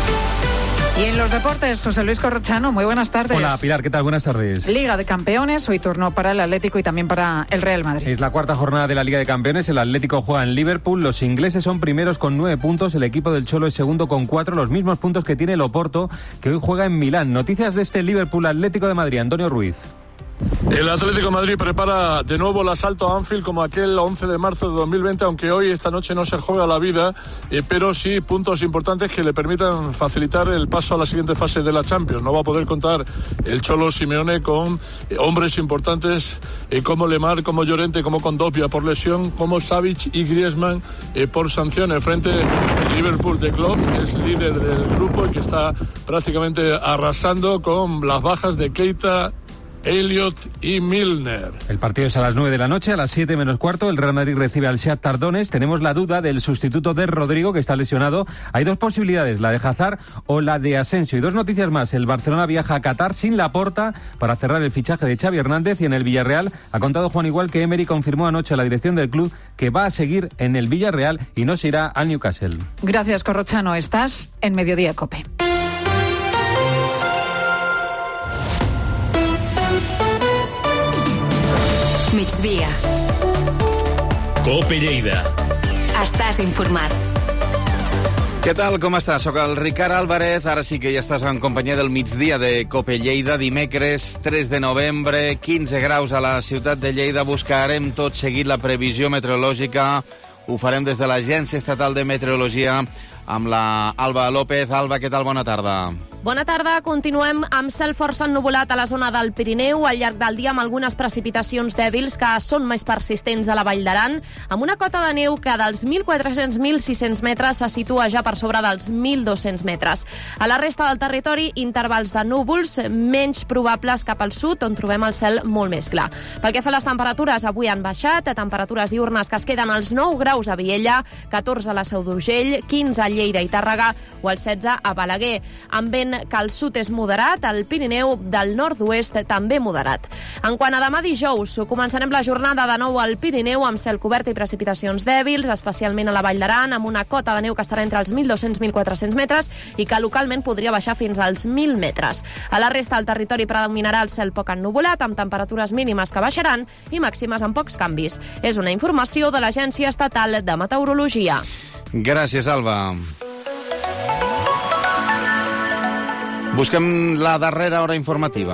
Y en los deportes, José Luis Corrochano, muy buenas tardes. Hola, Pilar, ¿qué tal? Buenas tardes. Liga de Campeones, hoy turno para el Atlético y también para el Real Madrid. Es la cuarta jornada de la Liga de Campeones, el Atlético juega en Liverpool, los ingleses son primeros con nueve puntos, el equipo del Cholo es segundo con cuatro, los mismos puntos que tiene el Oporto, que hoy juega en Milán. Noticias de este Liverpool Atlético de Madrid, Antonio Ruiz. El Atlético de Madrid prepara de nuevo el asalto a Anfield como aquel once de marzo de dos mil veinte, aunque hoy, esta noche, no se juega la vida, eh, pero sí puntos importantes que le permitan facilitar el paso a la siguiente fase de la Champions. No va a poder contar el Cholo Simeone con eh, hombres importantes eh, como Lemar, como Llorente, como Condopia por lesión, como Savic y Griezmann eh, por sanciones frente al Liverpool de Klopp, que es líder del grupo y que está prácticamente arrasando con las bajas de Keita, Elliot y Milner. El partido es a las nueve de la noche, a las siete menos cuarto. El Real Madrid recibe al Shakhtar Donetsk. Tenemos la duda del sustituto de Rodrigo, que está lesionado. Hay dos posibilidades, la de Hazard o la de Asensio. Y dos noticias más. El Barcelona viaja a Qatar sin Laporta para cerrar el fichaje de Xavi Hernández. Y en el Villarreal ha contado Juan Igual que Emery confirmó anoche a la dirección del club que va a seguir en el Villarreal y no se irá al Newcastle. Gracias, Corrochano. Estás en Mediodía COPE. Migdia. COPE Lleida. Estàs informat. Què tal, com estàs? Soc el Ricard Álvarez, ara sí que ja estàs en companyia del migdia de COPE Lleida, dimecres tres de novembre, quinze graus a la ciutat de Lleida, buscarem tot seguit la previsió meteorològica, ho farem des de l'Agència Estatal de Meteorologia amb la Alba López. Alba, què tal? Bona tarda. Bona tarda. Continuem amb cel força ennuvolat a la zona del Pirineu al llarg del dia amb algunes precipitacions dèbils que són més persistents a la Vall d'Aran, amb una cota de neu que dels mil quatre-cents a mil sis-cents metres se situa ja per sobre dels mil dos-cents metres. A la resta del territori, intervals de núvols menys probables cap al sud, on trobem el cel molt més clar. Pel que fa a les temperatures, avui han baixat, a temperatures diurnes que es queden als nou graus a Viella, catorze a la Seu d'Urgell, quinze a Lleida i Tàrrega o al setze a Balaguer, amb vent que al sud és moderat, al Pirineu del nord-oest també moderat. En quant a demà dijous, començarem la jornada de nou al Pirineu amb cel cobert i precipitacions dèbils, especialment a la Vall d'Aran, amb una cota de neu que estarà entre els mil dos-cents i mil quatre-cents metres i que localment podria baixar fins als mil metres. A la resta del territori predominarà el cel poc ennuvolat, amb temperatures mínimes que baixaran i màximes amb pocs canvis. És una informació de l'Agència Estatal de Meteorologia. Gràcies, Alba. Busquem la darrera hora informativa.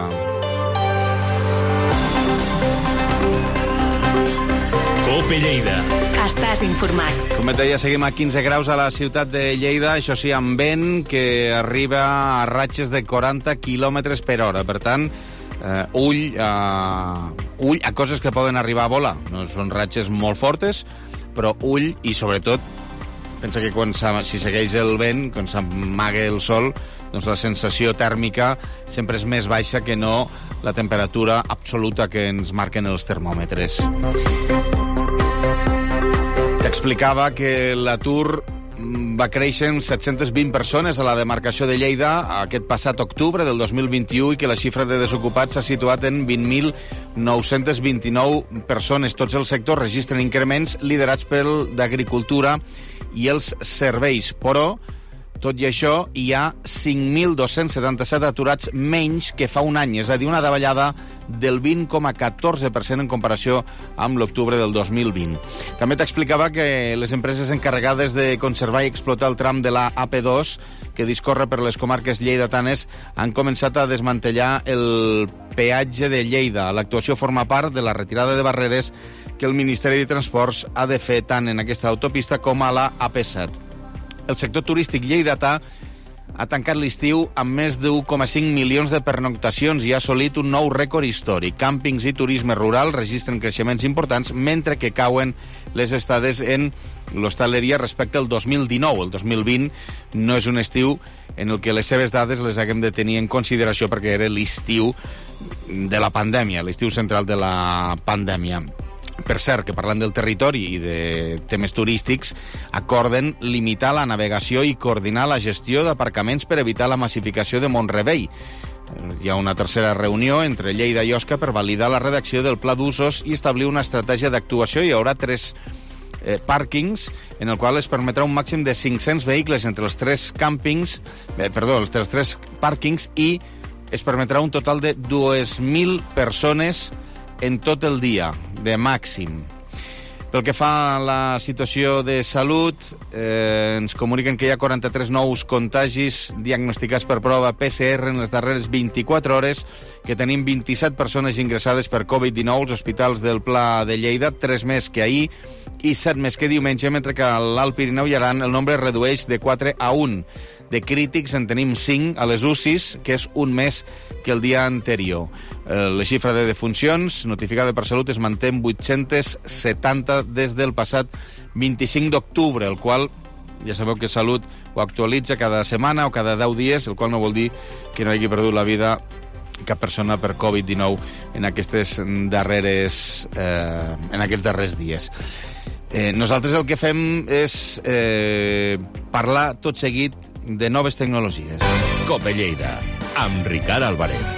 COPE Lleida. Estàs informat. Com et deia, seguim a quinze graus a la ciutat de Lleida, això sí, amb vent que arriba a ratxes de quaranta quilòmetres per hora. Per tant, eh, ull, eh, ull a coses que poden arribar a volar. No són ratxes molt fortes, però ull i, sobretot, pensa que quan si segueix el vent, quan s'amaga el sol, doncs la sensació tèrmica sempre és més baixa que no la temperatura absoluta que ens marquen els termòmetres. T'explicava que l'atur va créixer en set-centes vint persones a la demarcació de Lleida aquest passat octubre del dos mil vint-i-u i que la xifra de desocupats s'ha situat en vint mil nou-cents vint-i-nou persones. Tots els sectors registren increments liderats pel d'agricultura i els serveis, però tot i això, hi ha cinc mil dos-cents setanta-set aturats menys que fa un any, és a dir, una davallada del vint coma catorze per cent en comparació amb l'octubre del dos mil vint. També t'explicava que les empreses encarregades de conservar i explotar el tram de la A P dos, que discorre per les comarques lleidatanes, han començat a desmantellar el peatge de Lleida. L'actuació forma part de la retirada de barreres que el Ministeri de Transports ha de fer tant en aquesta autopista com a la A P set. El sector turístic lleidatà ha tancat l'estiu amb més de u coma cinc milions de pernoctacions i ha assolit un nou rècord històric. Càmpings i turisme rural registren creixements importants, mentre que cauen les estades en l'hostaleria respecte al dos mil dinou. El dos mil vint no és un estiu en el que les seves dades les haguem de tenir en consideració perquè era l'estiu de la pandèmia, l'estiu central de la pandèmia. Per cert, que parlant del territori i de temes turístics, acorden limitar la navegació i coordinar la gestió d'aparcaments per evitar la massificació de Mont-rebei. Hi ha una tercera reunió entre Lleida i Osca per validar la redacció del pla d'usos i establir una estratègia d'actuació. Hi haurà tres eh, pàrquings en el qual es permetrà un màxim de cinc-cents vehicles entre els tres càmpings, eh, perdó, els tres, tres pàrquings, i es permetrà un total de dues mil persones en tot el dia, de màxim. Pel que fa a la situació de salut, eh, ens comuniquen que hi ha quaranta-tres nous contagis diagnosticats per prova P C R en les darreres vint-i-quatre hores, que tenim vint-i-set persones ingressades per covid dinou als hospitals del Pla de Lleida, tres més que ahir i set més que diumenge, mentre que a l'Alt Pirineu i Aran el nombre redueix de quatre a un. De crítics en tenim cinc a les U C Is, que és un més que el dia anterior. Eh, la xifra de defuncions notificada per Salut es manté en vuit-cents setanta des del passat vint-i-cinc d'octubre, el qual ja sabeu que Salut ho actualitza cada setmana o cada deu dies, el qual no vol dir que no hagi perdut la vida cap persona per covid dinou en aquestes darreres eh, en aquests darrers dies. Eh, nosaltres el que fem és eh, parlar tot seguit de noves tecnologies. Cope Lleida, amb Ricard Álvarez.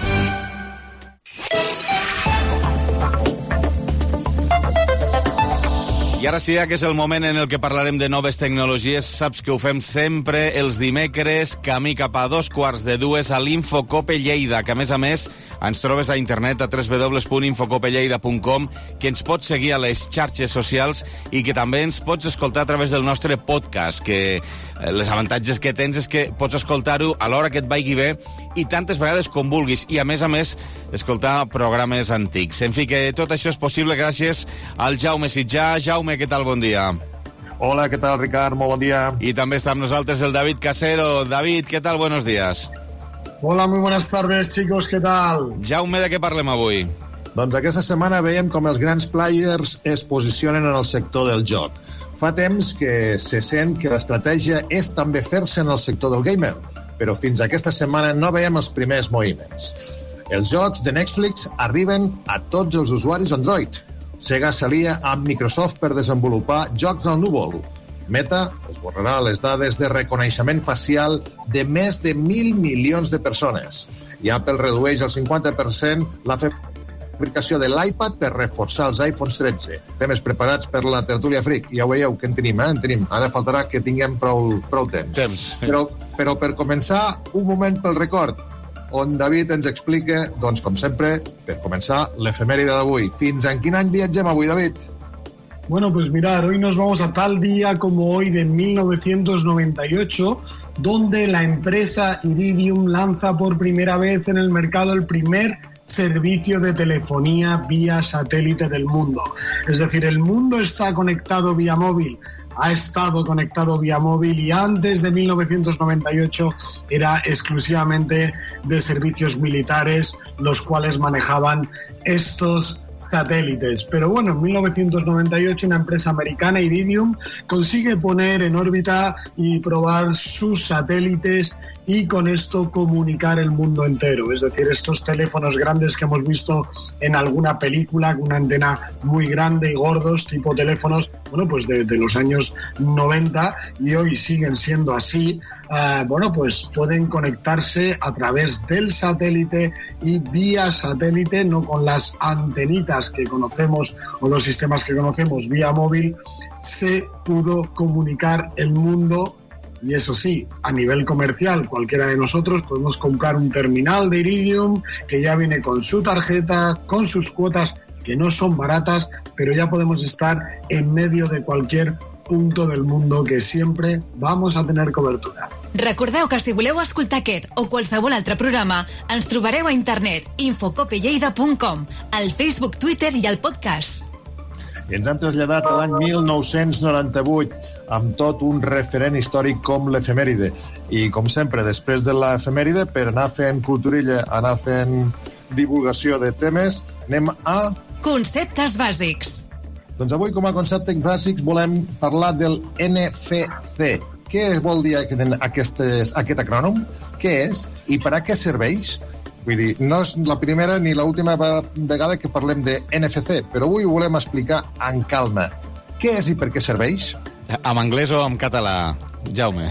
I ara sí, que és el moment en el que parlarem de noves tecnologies. Saps que ho fem sempre els dimecres, camí cap a dos quarts de dues a l'Infocope Lleida, que a més a més ens trobes a internet a w w w punt infocopelleida punt com, que ens pots seguir a les xarxes socials i que també ens pots escoltar a través del nostre podcast, que les avantatges que tens és que pots escoltar-ho a l'hora que et vagi bé i tantes vegades com vulguis, i a més a més escoltar programes antics. En fi, que tot això és possible gràcies al Jaume Sitjà. Jaume, què tal? Bon dia. Hola, què tal, Ricard? Molt bon dia. I també està amb nosaltres el David Casero. David, què tal? Buenos días. Hola, muy buenas tardes, chicos, què tal? Jaume, de què parlem avui? Doncs aquesta setmana veiem com els grans players es posicionen en el sector del joc. Fa temps que se sent que l'estratègia és també fer-se en el sector del gamer, però fins aquesta setmana no veiem els primers moviments. Els jocs de Netflix arriben a tots els usuaris Android. Sega s'alia amb Microsoft per desenvolupar jocs al núvol. Meta esborrarà les dades de reconeixement facial de més de mil milions de persones. I Apple redueix el cinquanta per cent la fabricació de l'iPad per reforçar els iPhones tretze. Temes preparats per la tertúlia Freak. Ja ho veieu, que en tenim, eh? En tenim. Ara faltarà que tinguem prou, prou temps. Temps. Però, però per començar, un moment pel record, on David ens explica, doncs, com sempre, per començar, l'efemèride d'avui. Fins en quin any viatgem avui, David? Bueno, pues mirar, hoy nos vamos a tal día como hoy de mil novecientos noventa y ocho, donde la empresa Iridium lanza por primera vez en el mercado el primer servicio de telefonía vía satélite del mundo. Es decir, el mundo está conectado vía móvil, ha estado conectado vía móvil y antes de mil novecientos noventa y ocho era exclusivamente de servicios militares los cuales manejaban estos satélites. Pero bueno, en mil novecientos noventa y ocho una empresa americana, Iridium, consigue poner en órbita y probar sus satélites y con esto comunicar el mundo entero. Es decir, estos teléfonos grandes que hemos visto en alguna película con una antena muy grande y gordos, tipo teléfonos, bueno, pues de, de los años noventa, y hoy siguen siendo así. Uh, bueno, pues pueden conectarse a través del satélite y vía satélite, no con las antenitas que conocemos o los sistemas que conocemos vía móvil, se pudo comunicar el mundo. Y eso sí, a nivel comercial, cualquiera de nosotros podemos comprar un terminal de Iridium que ya viene con su tarjeta, con sus cuotas, que no son baratas, pero ya podemos estar en medio de cualquier punto del mundo, que siempre vamos a tener cobertura. Recordeu que si voleu escoltar aquest o qualsevol altre programa, ens trobareu a internet infocopelleida punt com, al Facebook, Twitter i al podcast. I ens han traslladat a l'any mil nou-cents noranta-vuit amb tot un referent històric com l'efemèride. I, com sempre, després de l'efemèride, per anar fent culturilla, anar fent divulgació de temes, anem a... Conceptes bàsics. Doncs avui, com a conceptes bàsics, volem parlar del N F C. Què vol dir aquestes, aquest acrònom? Què és i per a què serveix? Vull dir, no és la primera ni l'última vegada que parlem de N F C, però avui ho volem explicar en calma. Què és i per què serveix? En anglès o en català, Jaume?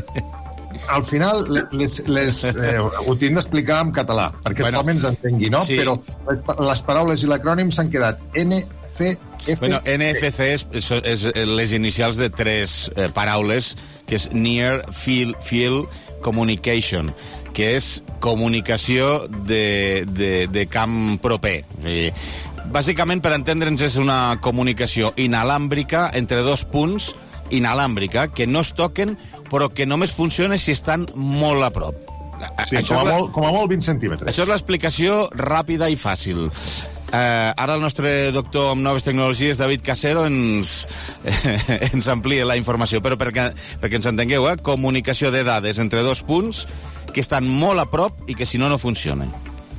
Al final les, les, eh, ho tinc d'explicar en català, perquè bueno, tothom ens entengui, no? Sí. Però les, les paraules i l'acrònim s'han quedat N F C. Bueno, N F C és, és les inicials de tres eh, paraules, que és Near Field, Field Communication, que és comunicació de, de, de camp proper. Eh, bàsicament, per entendre'ns, és una comunicació inalàmbrica entre dos punts, inalàmbrica, que no es toquen, però que només funciona si estan molt a prop. Sí, com a, la... molt, com a molt vint centímetres. Això és l'explicació ràpida i fàcil. Uh, ara el nostre doctor en noves tecnologies, David Casero, ens, eh, ens amplia la informació, però perquè, perquè ens entengueu, eh? Comunicació de dades entre dos punts que estan molt a prop i que si no, no funcionen.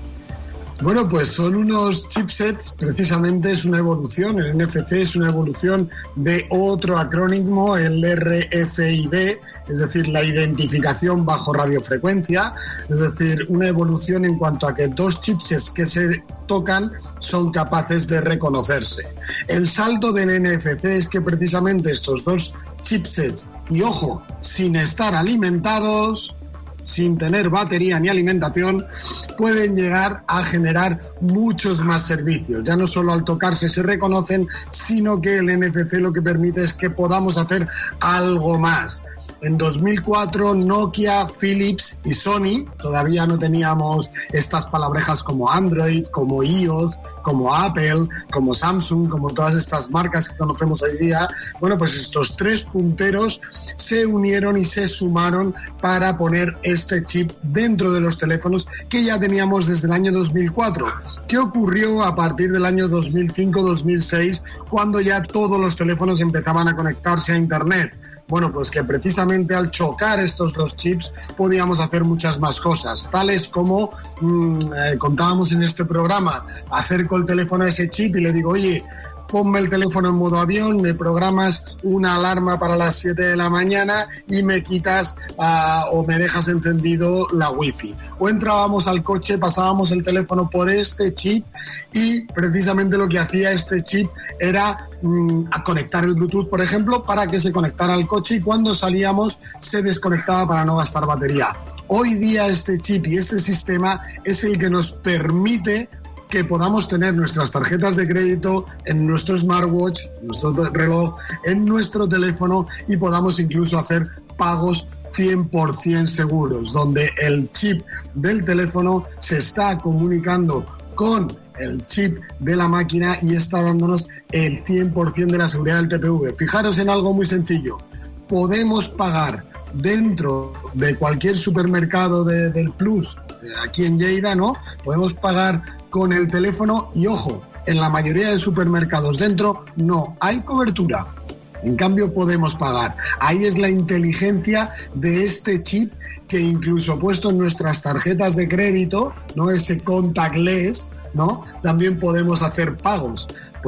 Bueno, pues son unos chipsets, precisamente es una evolución, el N F C es una evolución de otro acrónimo, el R F I D, es decir, la identificación bajo radiofrecuencia, es decir, una evolución en cuanto a que dos chipsets que se tocan son capaces de reconocerse. El salto del N F C es que precisamente estos dos chipsets, y ojo, sin estar alimentados, sin tener batería ni alimentación, pueden llegar a generar muchos más servicios. Ya no solo al tocarse se reconocen, sino que el N F C lo que permite es que podamos hacer algo más. En dos mil cuatro, Nokia, Philips y Sony, todavía no teníamos estas palabrejas como Android, como iOS, como Apple, como Samsung, como todas estas marcas que conocemos hoy día. Bueno, pues estos tres punteros se unieron y se sumaron para poner este chip dentro de los teléfonos que ya teníamos desde el año dos mil cuatro. ¿Qué ocurrió a partir del año dos mil cinco dos mil seis, cuando ya todos los teléfonos empezaban a conectarse a Internet? Bueno, pues que precisamente al chocar estos dos chips podíamos hacer muchas más cosas, tales como mmm, eh, contábamos en este programa, acerco el teléfono a ese chip y le digo, oye, ponme el teléfono en modo avión, me programas una alarma para las siete de la mañana y me quitas uh, o me dejas encendido la wifi. O entrábamos al coche, pasábamos el teléfono por este chip y precisamente lo que hacía este chip era mm, a conectar el Bluetooth, por ejemplo, para que se conectara al coche y cuando salíamos se desconectaba para no gastar batería. Hoy día este chip y este sistema es el que nos permite que podamos tener nuestras tarjetas de crédito en nuestro smartwatch, en nuestro reloj, en nuestro teléfono y podamos incluso hacer pagos cien por ciento seguros, donde el chip del teléfono se está comunicando con el chip de la máquina y está dándonos el cien por ciento de la seguridad del T P V. Fijaros en algo muy sencillo. Podemos pagar dentro de cualquier supermercado de, del Plus, aquí en Lleida, ¿no? Podemos pagar con el teléfono y, ojo, en la mayoría de supermercados dentro no hay cobertura. En cambio, podemos pagar. Ahí es la inteligencia de este chip que incluso puesto en nuestras tarjetas de crédito, ¿no? Ese contactless, ¿no? También podemos hacer pagos.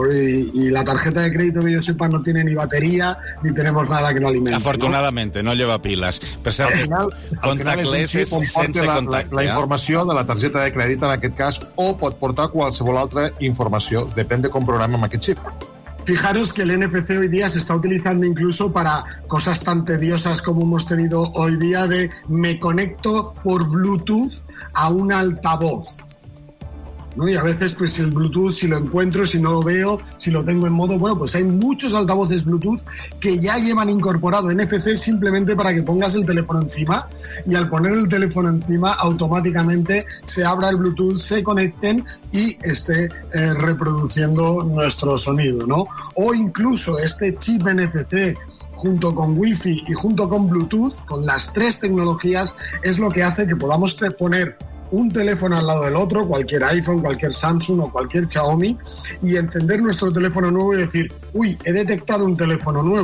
Y la tarjeta de crédito, que yo sepa, no tiene ni batería ni tenemos nada que no alimente. Afortunadamente, no, no lleva piles. Per cert, al final, contactless és sense la, contacte. La, la informació de la targeta de crèdit, en aquest cas, o pot portar qualsevol altra informació. Depèn de com programem aquest xip. Fijaros que el N F C hoy día se está utilizando incluso para cosas tan tediosas como hemos tenido hoy día de me conecto por Bluetooth a un altavoz, ¿no? Y a veces pues el Bluetooth, si lo encuentro, si no lo veo, si lo tengo en modo, bueno, pues hay muchos altavoces Bluetooth que ya llevan incorporado N F C simplemente para que pongas el teléfono encima y al poner el teléfono encima automáticamente se abra el Bluetooth, se conecten y esté eh, reproduciendo nuestro sonido, ¿no? O incluso este chip N F C junto con Wi-Fi y junto con Bluetooth, con las tres tecnologías, es lo que hace que podamos poner un teléfono al lado del otro, cualquier iPhone, cualquier Samsung o cualquier Xiaomi, y encender nuestro teléfono nuevo y decir, uy, he detectado un teléfono nuevo.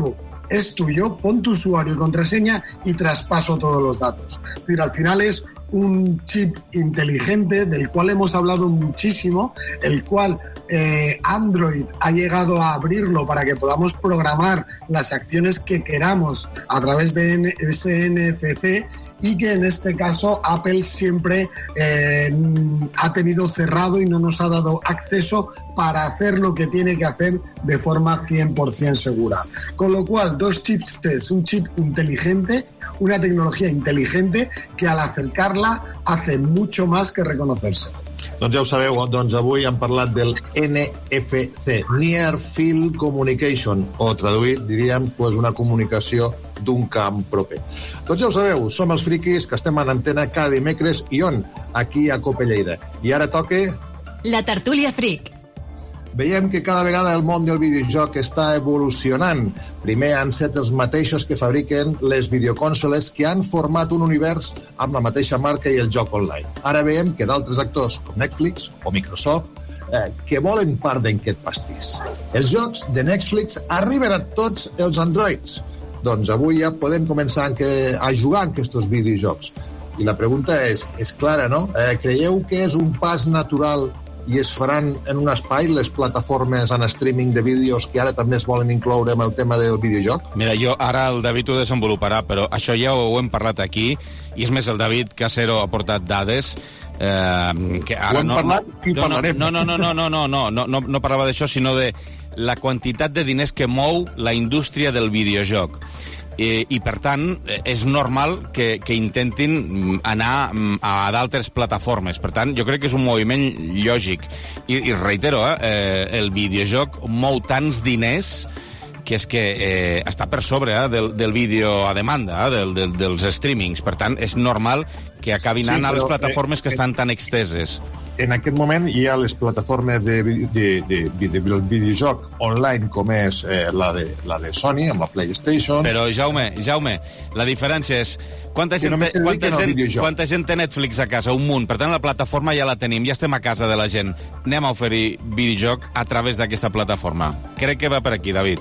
es tuyo, pon tu usuario y contraseña y traspaso todos los datos. Es decir, al final es un chip inteligente del cual hemos hablado muchísimo, el cual eh, Android ha llegado a abrirlo para que podamos programar las acciones que queramos a través de ese N F C, y que en este caso Apple siempre eh, ha tenido cerrado y no nos ha dado acceso para hacer lo que tiene que hacer de forma cien por ciento segura. Con lo cual, dos chips, es un chip inteligente, una tecnología inteligente que al acercarla hace mucho más que reconocerse. Doncs ja ho sabeu, doncs avui hem parlat del N F C, Near Field Communication, o traduït, diríem, pues una comunicació d'un camp proper. Doncs ja ho sabeu, som els friquis que estem en antena cada dimecres i on? Aquí a Cope Lleida. I ara toca... La tertúlia fric. Veiem que cada vegada el món del videojoc està evolucionant. Primer han set els mateixos que fabriquen les videoconsoles que han format un univers amb la mateixa marca i el joc online. Ara veiem que d'altres actors, com Netflix o Microsoft, eh, que volen part d'aquest pastís. Els jocs de Netflix arriben a tots els Androids. Doncs avui ja podem començar a jugar en aquests videojocs. I la pregunta és, és clara, no? Eh, creieu que és un pas natural i es faran en un espai les plataformes en streaming de vídeos que ara també es volen incloure amb el tema del videojoc? Mira, jo ara el David ho desenvoluparà, però això ja ho hem parlat aquí, i és més, el David Casero ha portat dades eh, que ara ho hem no, parlat i no, parlarem. No, no, no, no, no, no, no, no, no, no parlava d'això, sinó de la quantitat de diners que mou la indústria del videojoc. I, i per tant, és normal que, que intentin anar a d'altres plataformes. Per tant, jo crec que és un moviment lògic. I, i reitero, eh, el videojoc mou tants diners que és que eh, està per sobre eh, del, del vídeo a demanda, eh, del, del, dels streamings. Per tant, és normal que acabin anant sí, a les plataformes eh, que estan tan exteses. En aquest moment hi ha les plataformes de, de, de, de, de videojoc online, com és eh, la, de, la de Sony, amb la PlayStation... Però, Jaume, Jaume, la diferència és... Quanta gent, té, quanta, gent, quanta gent té Netflix a casa? Un munt. Per tant, la plataforma ja la tenim, ja estem a casa de la gent. Anem a oferir videojoc a través d'aquesta plataforma. Crec que va per aquí, David.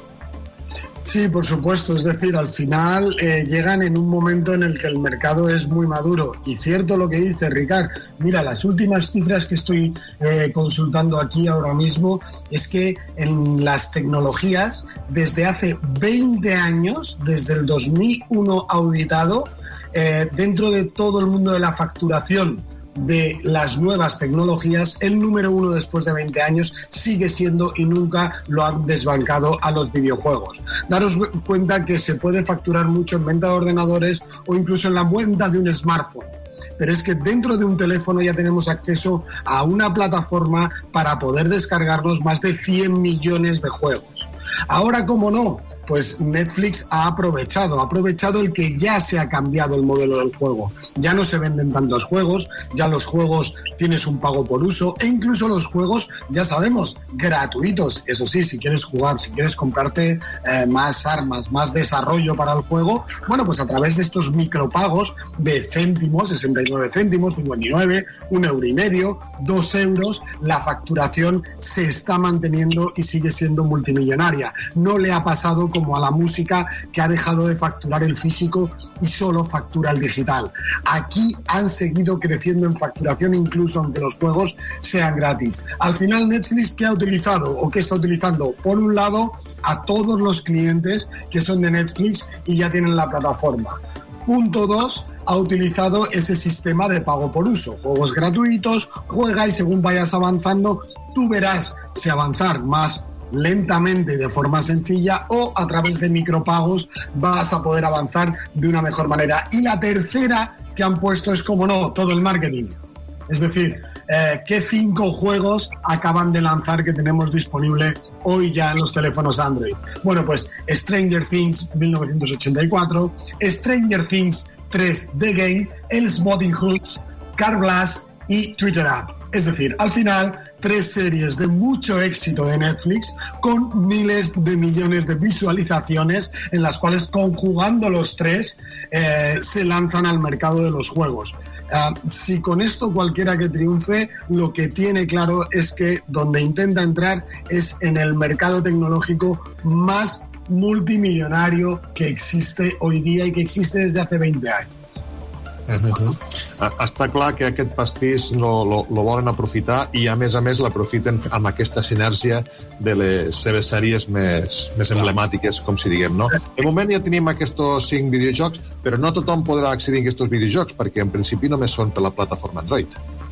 Sí, por supuesto. Es decir, al final eh, llegan en un momento en el que el mercado es muy maduro. Y cierto lo que dice Ricard. Mira, las últimas cifras que estoy eh, consultando aquí ahora mismo es que en las tecnologías, desde hace veinte años, desde el dos mil uno auditado, eh, dentro de todo el mundo de la facturación de las nuevas tecnologías, el número uno después de veinte años sigue siendo y nunca lo han desbancado a los videojuegos. Daros cuenta que se puede facturar mucho en venta de ordenadores o incluso en la venta de un smartphone. Pero es que dentro de un teléfono ya tenemos acceso a una plataforma para poder descargarnos más de cien millones de juegos. Ahora, ¿cómo no? Pues Netflix ha aprovechado, ha aprovechado el que ya se ha cambiado el modelo del juego. Ya no se venden tantos juegos, ya los juegos tienes un pago por uso e incluso los juegos, ya sabemos, gratuitos. Eso sí, si quieres jugar, si quieres comprarte eh, más armas, más desarrollo para el juego, bueno, pues a través de estos micropagos de céntimos, sesenta y nueve céntimos, cincuenta y nueve, un euro y medio, dos euros, la facturación se está manteniendo y sigue siendo multimillonaria. No le ha pasado como a la música, que ha dejado de facturar el físico y solo factura el digital. Aquí han seguido creciendo en facturación incluso aunque los juegos sean gratis. Al final, Netflix, ¿qué ha utilizado o qué está utilizando? Por un lado, a todos los clientes que son de Netflix y ya tienen la plataforma. Punto dos, ha utilizado ese sistema de pago por uso. Juegos gratuitos, juega y según vayas avanzando, tú verás si avanzar más lentamente y de forma sencilla o a través de micropagos vas a poder avanzar de una mejor manera. Y la tercera que han puesto es, como no, todo el marketing. Es decir, eh, ¿qué cinco juegos acaban de lanzar que tenemos disponible hoy ya en los teléfonos Android? Bueno, pues Stranger Things mil novecientos ochenta y cuatro, Stranger Things tres The Game, El Spotting Hoods, Car Blast y Twitter App. Es decir, al final, tres series de mucho éxito de Netflix con miles de millones de visualizaciones en las cuales, conjugando los tres, eh, se lanzan al mercado de los juegos. Uh, si con esto cualquiera que triunfe, lo que tiene claro es que donde intenta entrar es en el mercado tecnológico más multimillonario que existe hoy día y que existe desde hace veinte años. Uh-huh. Està clar que aquest pastís lo, lo, lo volen aprofitar i a més a més l'aprofiten amb aquesta sinergia de les seves sèries més, més emblemàtiques, com si diguem, no? De moment ja tenim aquests cinc videojocs, però no tothom podrà accedir a aquests videojocs perquè en principi només són per la plataforma Android.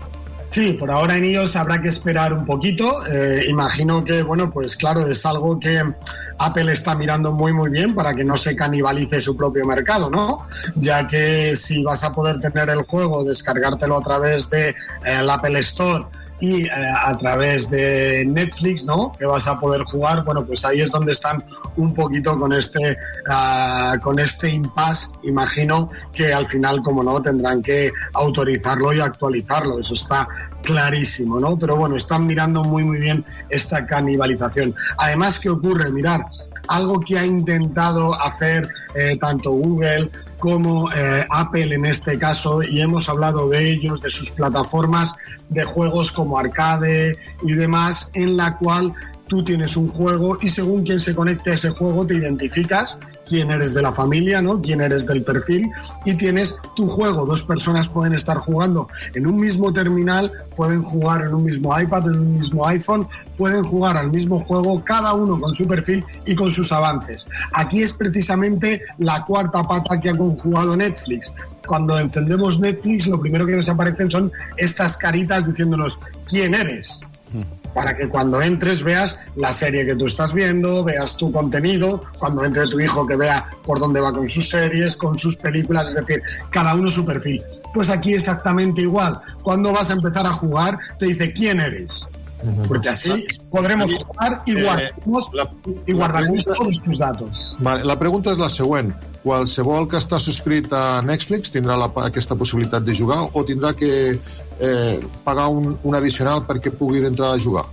Sí, por ahora en iOS habrá que esperar un poquito. Eh, imagino que, bueno, pues claro, es algo que Apple está mirando muy, muy bien para que no se canibalice su propio mercado, ¿no? Ya que si vas a poder tener el juego, descargártelo a través de eh, el Apple Store y eh, a través de Netflix, ¿no? Que vas a poder jugar, bueno, pues ahí es donde están un poquito con este uh, con este impasse. Imagino que al final, como no, tendrán que autorizarlo y actualizarlo, eso está clarísimo, ¿no? Pero bueno, están mirando muy muy bien esta canibalización. Además, ¿qué ocurre? Mirar, algo que ha intentado hacer eh, tanto Google como eh, Apple en este caso, y hemos hablado de ellos, de sus plataformas de juegos como arcade y demás, en la cual tú tienes un juego y según quién se conecte a ese juego te identificas quién eres de la familia, ¿no? Quién eres del perfil y tienes tu juego. Dos personas pueden estar jugando en un mismo terminal, pueden jugar en un mismo iPad, en un mismo iPhone, pueden jugar al mismo juego, cada uno con su perfil y con sus avances. Aquí es precisamente la cuarta pata que ha conjugado Netflix. Cuando encendemos Netflix, lo primero que nos aparecen son estas caritas diciéndonos quién eres, para que cuando entres veas la serie que tú estás viendo, veas tu contenido, cuando entre tu hijo que vea por dónde va con sus series, con sus películas, es decir, cada uno su perfil. Pues aquí exactamente igual. Cuando vas a empezar a jugar, te dice quién eres. Porque así podremos jugar y guardaremos, i guardaremos tots tus datos. Vale, la pregunta és la següent. Qualsevol que està subscrit a Netflix tindrà la, aquesta possibilitat de jugar o tindrà que eh, pagar un, un adicional perquè pugui entrar a jugar?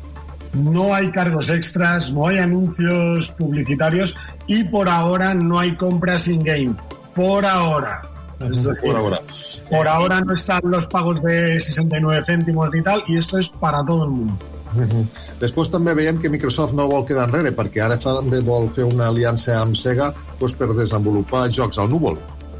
No hay cargos extras, no hay anuncios publicitarios y por ahora no hay compras in-game. Por ahora. Es decir, por ahora. Por ahora no están los pagos de sesenta y nueve céntimos ni tal, y esto es para todo el mundo. Uh-huh. Després també veiem que Microsoft no vol quedar enrere perquè ara també vol fer una aliança amb Sega pues, per desenvolupar jocs al núvol.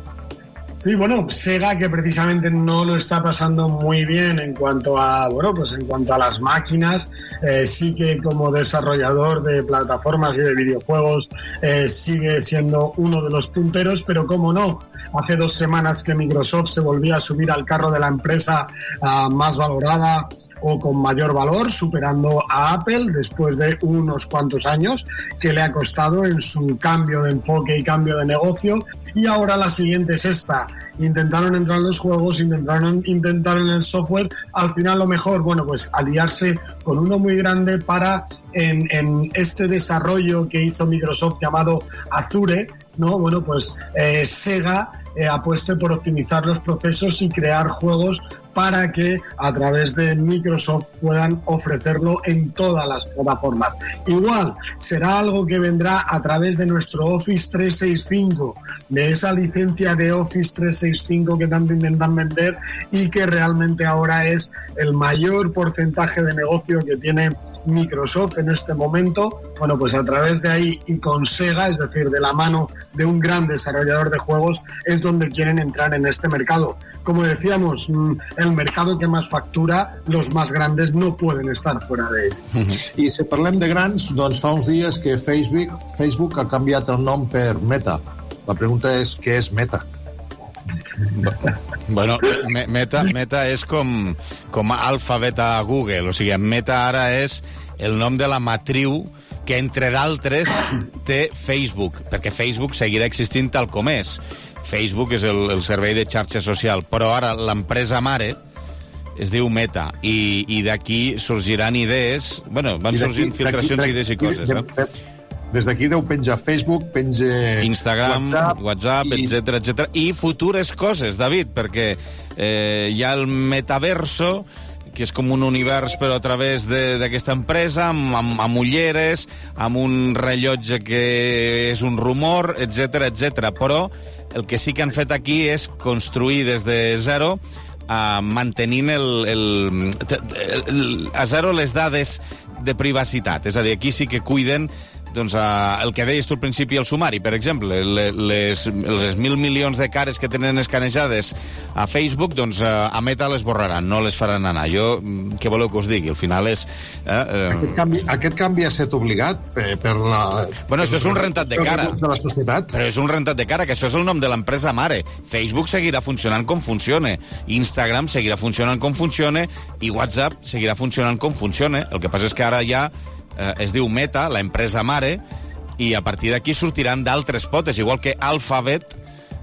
Sí, bueno, Sega que precisamente no lo está pasando muy bien en cuanto a, bueno, pues en cuanto a las máquinas, eh, sí que como desarrollador de plataformas y de videojuegos eh, sigue siendo uno de los punteros, pero como no, hace dos semanas que Microsoft se volvía a subir al carro de la empresa uh, más valorada o con mayor valor, superando a Apple después de unos cuantos años que le ha costado en su cambio de enfoque y cambio de negocio. Y ahora la siguiente es esta. Intentaron entrar en los juegos, intentaron, intentaron en el software. Al final lo mejor, bueno, pues aliarse con uno muy grande para en, en este desarrollo que hizo Microsoft llamado Azure, ¿no? Bueno, pues eh, Sega eh, apueste por optimizar los procesos y crear juegos para que a través de Microsoft puedan ofrecerlo en todas las plataformas. Igual, será algo que vendrá a través de nuestro Office trescientos sesenta y cinco, de esa licencia de Office trescientos sesenta y cinco que tanto intentan vender y que realmente ahora es el mayor porcentaje de negocio que tiene Microsoft en este momento. Bueno, pues a través de ahí y con Sega, es decir, de la mano de un gran desarrollador de juegos, es donde quieren entrar en este mercado. Como decíamos, el mercado que más factura, los más grandes no pueden estar fuera de él. I si parlem de grans, doncs fa uns dies que Facebook, Facebook ha canviat el nom per Meta. La pregunta és, què és Meta? Bueno, Meta, Meta és com, com Alfa, Beta, Google. O sigui, Meta ara és el nom de la matriu que, entre d'altres, té Facebook, perquè Facebook seguirà existint tal com és. Facebook és el, el servei de xarxa social, però ara l'empresa mare es diu Meta, i, i d'aquí sorgiran idees, bueno, van sorgint filtracions d'idees i coses, no? Des d'aquí deu penjar Facebook, penja Instagram, WhatsApp, WhatsApp i... etcètera, etcètera, i futures coses, David, perquè eh, hi ha el metaverso, que és com un univers però a través d'aquesta empresa, amb, amb, amb ulleres, amb un rellotge que és un rumor, etcètera, etcètera. Però el que sí que han fet aquí és construir des de zero, uh, mantenint el, el, el, a zero les dades de privacitat. És a dir, aquí sí que cuiden doncs, uh, el que deies tu al principi, el sumari, per exemple, les, les mil milions de cares que tenen escanejades a Facebook, doncs uh, a Meta les borraran, no les faran anar. Jo, què voleu que us digui? Al final és... Eh, eh... Aquest, canvi, aquest canvi ha estat obligat per, per la... Bueno, això és un rentat de cara. De la societat. Però és un rentat de cara, que això és el nom de l'empresa mare. Facebook seguirà funcionant com funciona, Instagram seguirà funcionant com funciona i WhatsApp seguirà funcionant com funciona. El que passa és que ara ja eh, es diu Meta, la empresa mare, i a partir d'aquí sortiran d'altres potes, igual que Alphabet,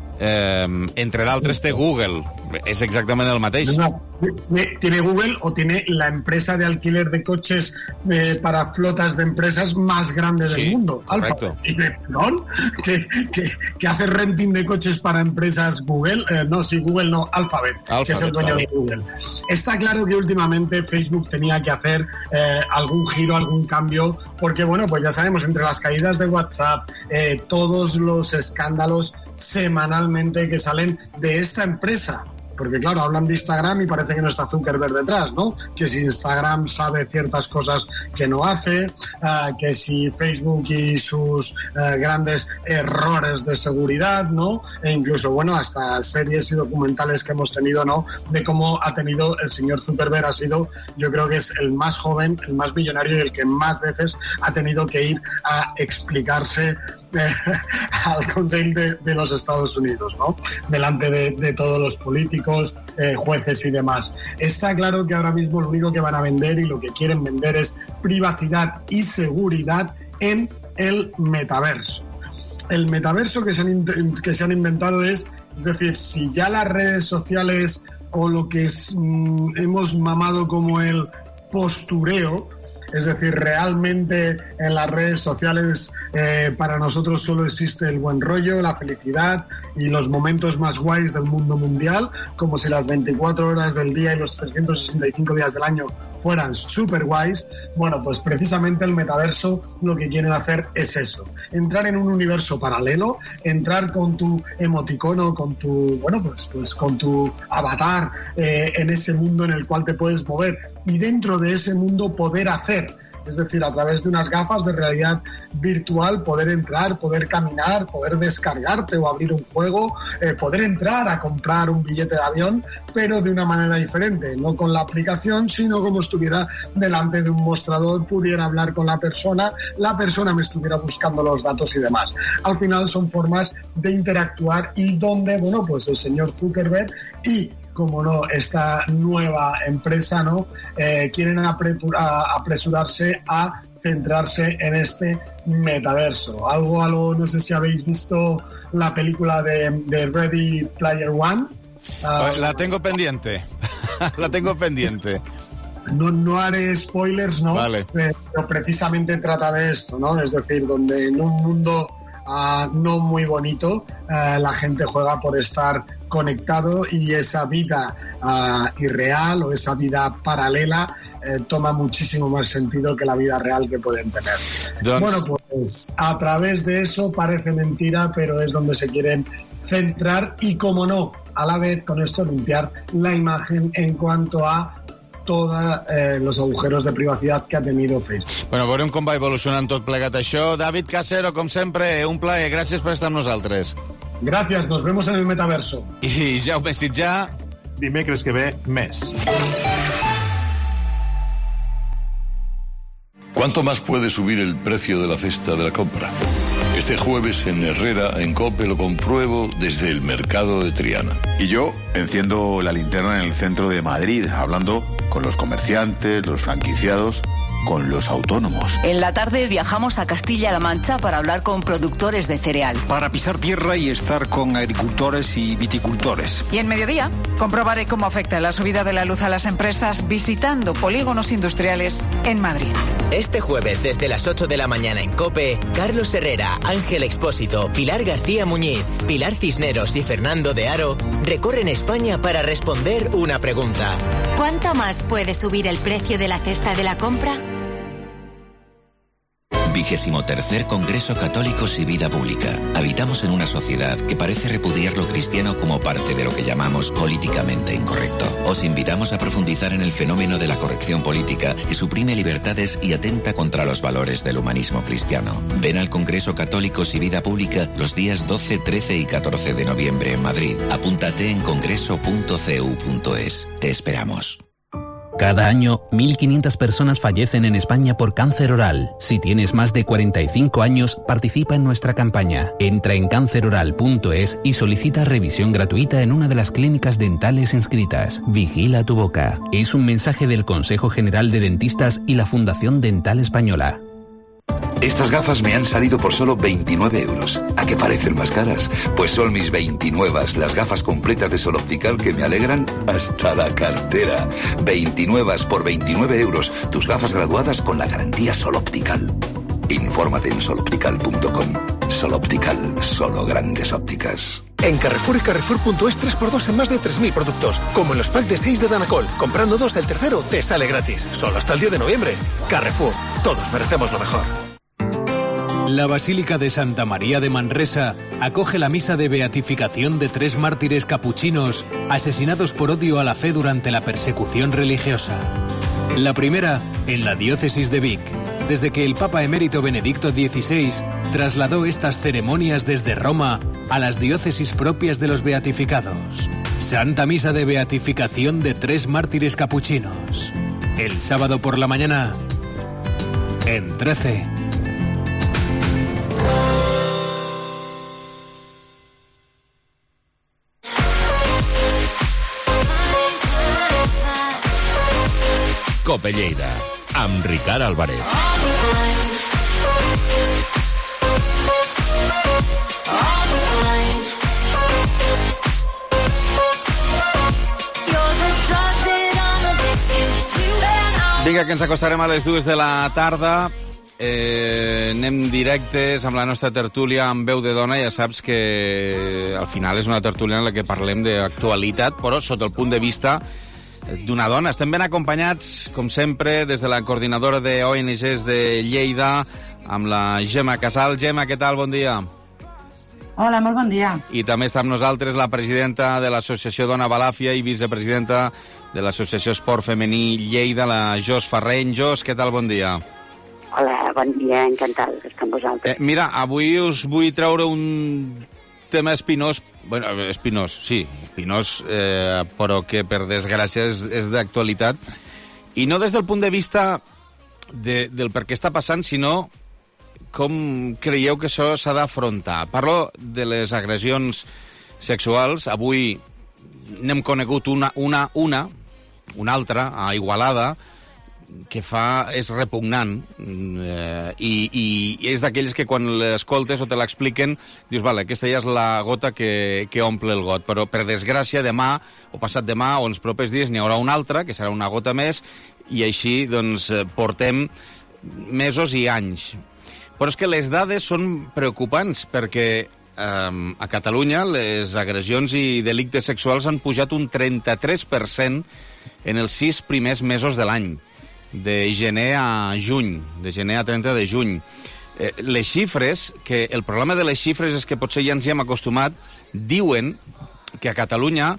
eh, entre d'altres té Google. Es exactamente el mateix. No, tiene Google o tiene la empresa de alquiler de coches eh, para flotas de empresas más grande del sí, mundo. Correcto. ¿Perdón? ¿Que, que, que hace renting de coches para empresas Google. Eh, no, sí, Google no, Alphabet, Alphabet, que es el dueño claro. de Google. Está claro que últimamente Facebook tenía que hacer eh, algún giro, algún cambio, porque, bueno, pues ya sabemos, entre las caídas de WhatsApp, eh, todos los escándalos semanalmente que salen de esta empresa. Porque, claro, hablan de Instagram y parece que no está Zuckerberg detrás, ¿no? Que si Instagram sabe ciertas cosas que no hace, uh, que si Facebook y sus uh, grandes errores de seguridad, ¿no? E incluso, bueno, hasta series y documentales que hemos tenido, ¿no? De cómo ha tenido el señor Zuckerberg, ha sido, yo creo que es el más joven, el más millonario y el que más veces ha tenido que ir a explicarse Eh, al Consejo de, de los Estados Unidos, ¿no? Delante de, de todos los políticos, eh, jueces y demás. Está claro que ahora mismo lo único que van a vender y lo que quieren vender es privacidad y seguridad en el metaverso. El metaverso que se han, que se han inventado es, es decir, si ya las redes sociales o lo que es, mmm, hemos mamado como el postureo, es decir, realmente en las redes sociales eh, para nosotros solo existe el buen rollo, la felicidad y los momentos más guays del mundo mundial, como si las veinticuatro horas del día y los trescientos sesenta y cinco días del año fueran super guays. Bueno, pues precisamente el metaverso lo que quieren hacer es eso, entrar en un universo paralelo, entrar con tu emoticono, con tu, bueno, pues, pues con tu avatar eh, en ese mundo en el cual te puedes mover y dentro de ese mundo poder hacer. Es decir, a través de unas gafas de realidad virtual poder entrar, poder caminar, poder descargarte o abrir un juego, eh, poder entrar a comprar un billete de avión, pero de una manera diferente, no con la aplicación, sino como estuviera delante de un mostrador, pudiera hablar con la persona, la persona me estuviera buscando los datos y demás. Al final son formas de interactuar y donde, bueno, pues el señor Zuckerberg y como no, esta nueva empresa, ¿no? Eh, quieren apre- a apresurarse a centrarse en este metaverso. Algo, algo, no sé si habéis visto la película de, de Ready Player One. Uh, la tengo pendiente, la tengo pendiente. No, no haré spoilers, ¿no? Vale. Pero precisamente trata de esto, ¿no? Es decir, donde en un mundo Uh, no muy bonito, uh, la gente juega por estar conectado y esa vida uh, irreal o esa vida paralela eh, toma muchísimo más sentido que la vida real que pueden tener. Doncs... Bueno, pues a través de eso parece mentira, pero es donde se quieren centrar y, como no, a la vez con esto limpiar la imagen en cuanto a todos eh, los agujeros de privacidad que ha tenido Facebook. Bueno, veurem com va evolucionant tot plegat això. David Casero, com sempre, un plaer. Gràcies per estar amb nosaltres. Gracias, nos vemos en el metaverso. I Jaume Sitjà... Dimecres que ve, més. ¿Cuánto más puede subir el precio de la cesta de la compra? Este jueves en Herrera, en COPE, lo compruebo desde el mercado de Triana. Y yo enciendo la linterna en el centro de Madrid, hablando con los comerciantes, los franquiciados, con los autónomos. En la tarde viajamos a Castilla-La Mancha para hablar con productores de cereal. Para pisar tierra y estar con agricultores y viticultores. Y en mediodía comprobaré cómo afecta la subida de la luz a las empresas visitando polígonos industriales en Madrid. Este jueves desde las ocho de la mañana en COPE, Carlos Herrera, Ángel Expósito, Pilar García Muñiz, Pilar Cisneros y Fernando de Aro recorren España para responder una pregunta. ¿Cuánto más puede subir el precio de la cesta de la compra? Vigésimo tercer Congreso Católicos y Vida Pública. Habitamos en una sociedad que parece repudiar lo cristiano como parte de lo que llamamos políticamente incorrecto. Os invitamos a profundizar en el fenómeno de la corrección política que suprime libertades y atenta contra los valores del humanismo cristiano. Ven al Congreso Católicos y Vida Pública los días doce, trece y catorce de noviembre en Madrid. Apúntate en congreso punto c u punto es. Te esperamos. Cada año, mil quinientas personas fallecen en España por cáncer oral. Si tienes más de cuarenta y cinco años, participa en nuestra campaña. Entra en cáncer oral punto es y solicita revisión gratuita en una de las clínicas dentales inscritas. Vigila tu boca. Es un mensaje del Consejo General de Dentistas y la Fundación Dental Española. Estas gafas me han salido por solo veintinueve euros. ¿A qué parecen más caras? Pues son mis veintinuevas, las gafas completas de Sol Optical que me alegran hasta la cartera. veintinuevas por veintinueve euros. Tus gafas graduadas con la garantía Sol Optical. Infórmate en sol optical punto com. Sol Optical, solo grandes ópticas. En Carrefour y Carrefour punto es tres por dos en más de tres mil productos. Como en los packs de seis de Danacol. Comprando dos, el tercero te sale gratis. Solo hasta el diez de noviembre. Carrefour. Todos merecemos lo mejor. La Basílica de Santa María de Manresa acoge la misa de beatificación de tres mártires capuchinos asesinados por odio a la fe durante la persecución religiosa. La primera, en la diócesis de Vic, desde que el Papa emérito Benedicto dieciséis trasladó estas ceremonias desde Roma a las diócesis propias de los beatificados. Santa Misa de Beatificación de tres mártires capuchinos. El sábado por la mañana, en trece. Cope Lleida, amb Ricard Álvarez. Vinga, que ens acostarem a les dues de la tarda. Eh, anem directes amb la nostra tertúlia amb veu de dona. Ja saps que al final és una tertúlia en la que parlem d'actualitat, però sota el punt de vista d'una dona. Estem ben acompanyats, com sempre, des de la coordinadora de O N Gs de Lleida, amb la Gemma Casal. Gemma, què tal? Bon dia. Hola, molt bon dia. I també està amb nosaltres la presidenta de l'Associació Dona Balàfia i vicepresidenta de l'Associació Esport Femení Lleida, la Jos Farreny. Jos, què tal? Bon dia. Hola, bon dia, encantada d'estar amb vosaltres. Eh, mira, avui us vull treure un tema espinós, bueno, espinós, sí, espinós, eh, però que per desgràcia és, és d'actualitat, i no des del punt de vista de, del per què està passant, sinó com creieu que això s'ha d'afrontar. Parlo de les agressions sexuals. Avui n'hem conegut una, una, una, una altra, a Igualada, que fa, és repugnant, eh, i, i és d'aquelles que quan l'escoltes o te l'expliquen dius, vale, aquesta ja és la gota que, que omple el got, però per desgràcia demà o passat demà o els propers dies n'hi haurà una altra, que serà una gota més, i així doncs portem mesos i anys. Però és que les dades són preocupants, perquè eh, a Catalunya les agressions i delictes sexuals han pujat un trenta-tres per cent en els sis primers mesos de l'any, de gener a juny, de gener a trenta de juny. Eh, les xifres, que el problema de les xifres és que potser ja ens hi hem acostumat, diuen que a Catalunya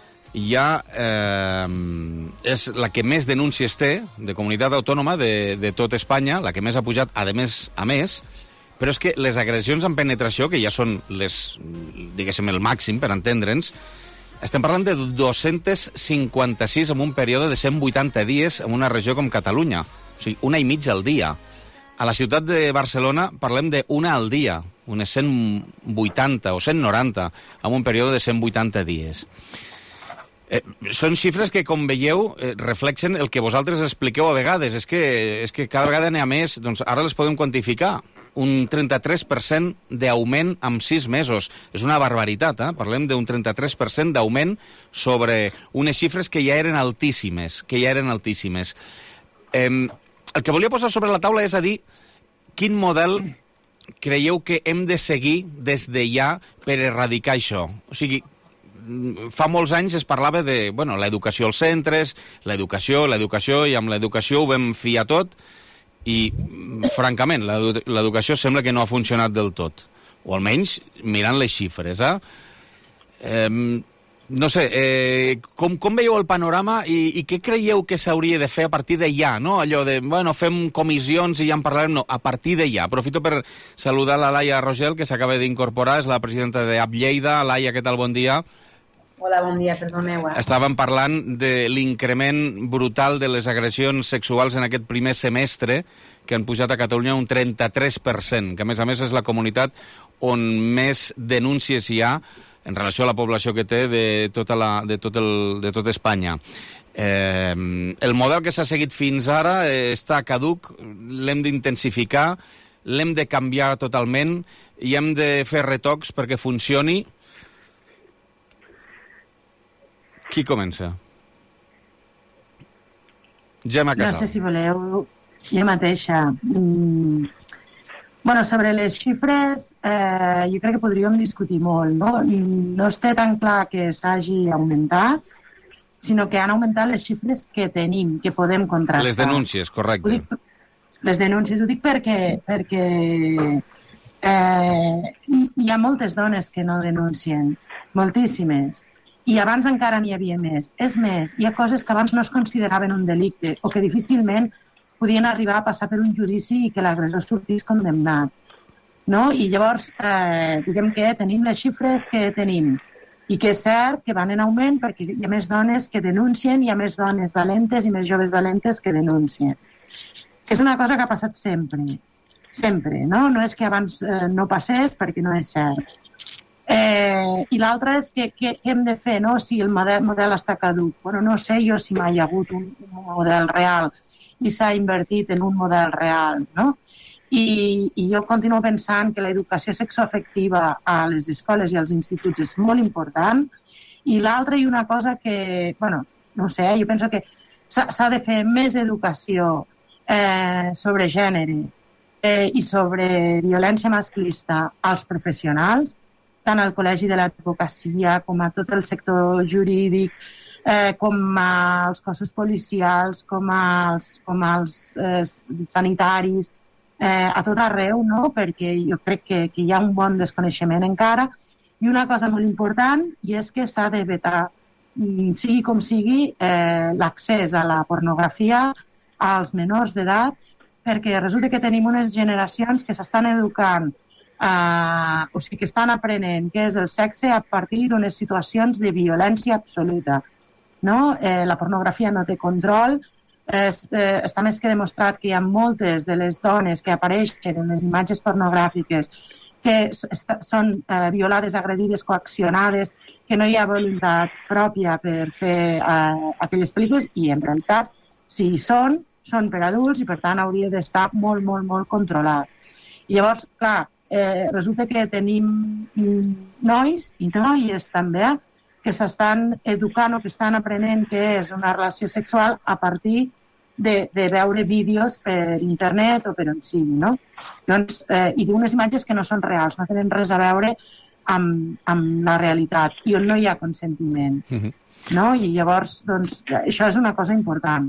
ja eh, és la que més denúncies té de comunitat autònoma de, de tot Espanya, la que més ha pujat a més a més, però és que les agressions amb penetració, que ja són les, diguéssim, el màxim, per entendre'ns, estem parlant de dos-cents cinquanta-sis en un període de cent vuitanta dies en una regió com Catalunya. O sigui, una i mitja al dia. A la ciutat de Barcelona parlem d'una al dia, unes cent vuitanta o cent noranta en un període de cent vuitanta dies. Eh, són xifres que, com veieu, eh, reflexen el que vosaltres expliqueu a vegades. És que, és que cada vegada n'hi ha més, doncs ara les podem quantificar. Un trenta-tres per cent d'augment en sis mesos. És una barbaritat, eh? Parlem d'un trenta-tres per cent d'augment sobre unes xifres que ja eren altíssimes, que ja eren altíssimes. Eh, el que volia posar sobre la taula és a dir quin model creieu que hem de seguir des de ja per erradicar això. O sigui, fa molts anys es parlava de, bueno, l'educació als centres, l'educació, l'educació, i amb l'educació ho vam fiar tot, I, francament, l'educació sembla que no ha funcionat del tot. O almenys mirant les xifres, eh? eh no sé, eh, com, com veieu el panorama i, i què creieu que s'hauria de fer a partir de ja, no? Allò de, bueno, fem comissions i ja en parlarem, no, a partir de ja. Aprofito per saludar la Laia Rogel, que s'acaba d'incorporar, és la presidenta de A P Lleida. Laia, què tal? Bon dia. Hola, bon dia, perdoneu. Estàvem parlant de l'increment brutal de les agressions sexuals en aquest primer semestre, que han pujat a Catalunya un trenta-tres per cent, que a més a més és la comunitat on més denúncies hi ha en relació a la població que té de tota, la, de tot, el, de tot Espanya. Eh, el model que s'ha seguit fins ara eh, està caduc, l'hem d'intensificar, l'hem de canviar totalment i hem de fer retocs perquè funcioni. Qui comença? Gemma Casal. No sé si voleu, jo mateixa. Mm. Bueno, sobre les xifres, eh, jo crec que podríem discutir molt, no? No està tan clar que s'hagi augmentat, sinó que han augmentat les xifres que tenim, que podem contrastar. Les denúncies, correcte. Ho dic, les denúncies, ho dic perquè, perquè eh, hi ha moltes dones que no denuncien, moltíssimes. I abans encara n'hi havia més. És més, hi ha coses que abans no es consideraven un delicte o que difícilment podien arribar a passar per un judici i que l'agressor sortís condemnat. No? I llavors, eh, diguem que tenim les xifres que tenim i que és cert que van en augment perquè hi ha més dones que denuncien, hi ha més dones valentes i més joves valentes que denuncien. Que és una cosa que ha passat sempre. Sempre, no? No és que abans eh, no passés perquè no és cert. Eh, I l'altre és que, que, què hem de fer, no? Si el model, model està caduc. Bueno, no sé jo si mai hi ha hagut un, un model real i s'ha invertit en un model real, no? I, i jo continuo pensant que l'educació sexoafectiva a les escoles i als instituts és molt important. I l'altra, i una cosa que, bueno, no sé, jo penso que s'ha de fer més educació eh, sobre gènere eh, i sobre violència masclista als professionals, tant al Col·legi de l'Advocacia com a tot el sector jurídic, Eh, com als cossos policials, com als, com als eh, sanitaris, eh, a tot arreu, no? Perquè jo crec que, que hi ha un bon desconeixement encara. I una cosa molt important, i és que s'ha de vetar, sigui com sigui, eh, l'accés a la pornografia als menors d'edat, perquè resulta que tenim unes generacions que s'estan educant, eh, o sigui, que estan aprenent què és el sexe a partir d'unes situacions de violència absoluta. No? Eh, la pornografia no té control, eh, eh, està més que demostrat que hi ha moltes de les dones que apareixen en les imatges pornogràfiques que són eh, violades, agredides, coaccionades, que no hi ha voluntat pròpia per fer eh, aquelles pel·lícules i en realitat, si hi són, són per adults i per tant hauria d'estar molt, molt, molt controlat. I llavors, clar, eh, resulta que tenim nois i noies també que s'estan educant o que estan aprenent què és una relació sexual a partir de, de veure vídeos per internet o per on sigui, no? Doncs, eh, i d'unes imatges que no són reals, no tenen res a veure amb, amb la realitat i on no hi ha consentiment. Uh-huh. No? I llavors, doncs, això és una cosa important.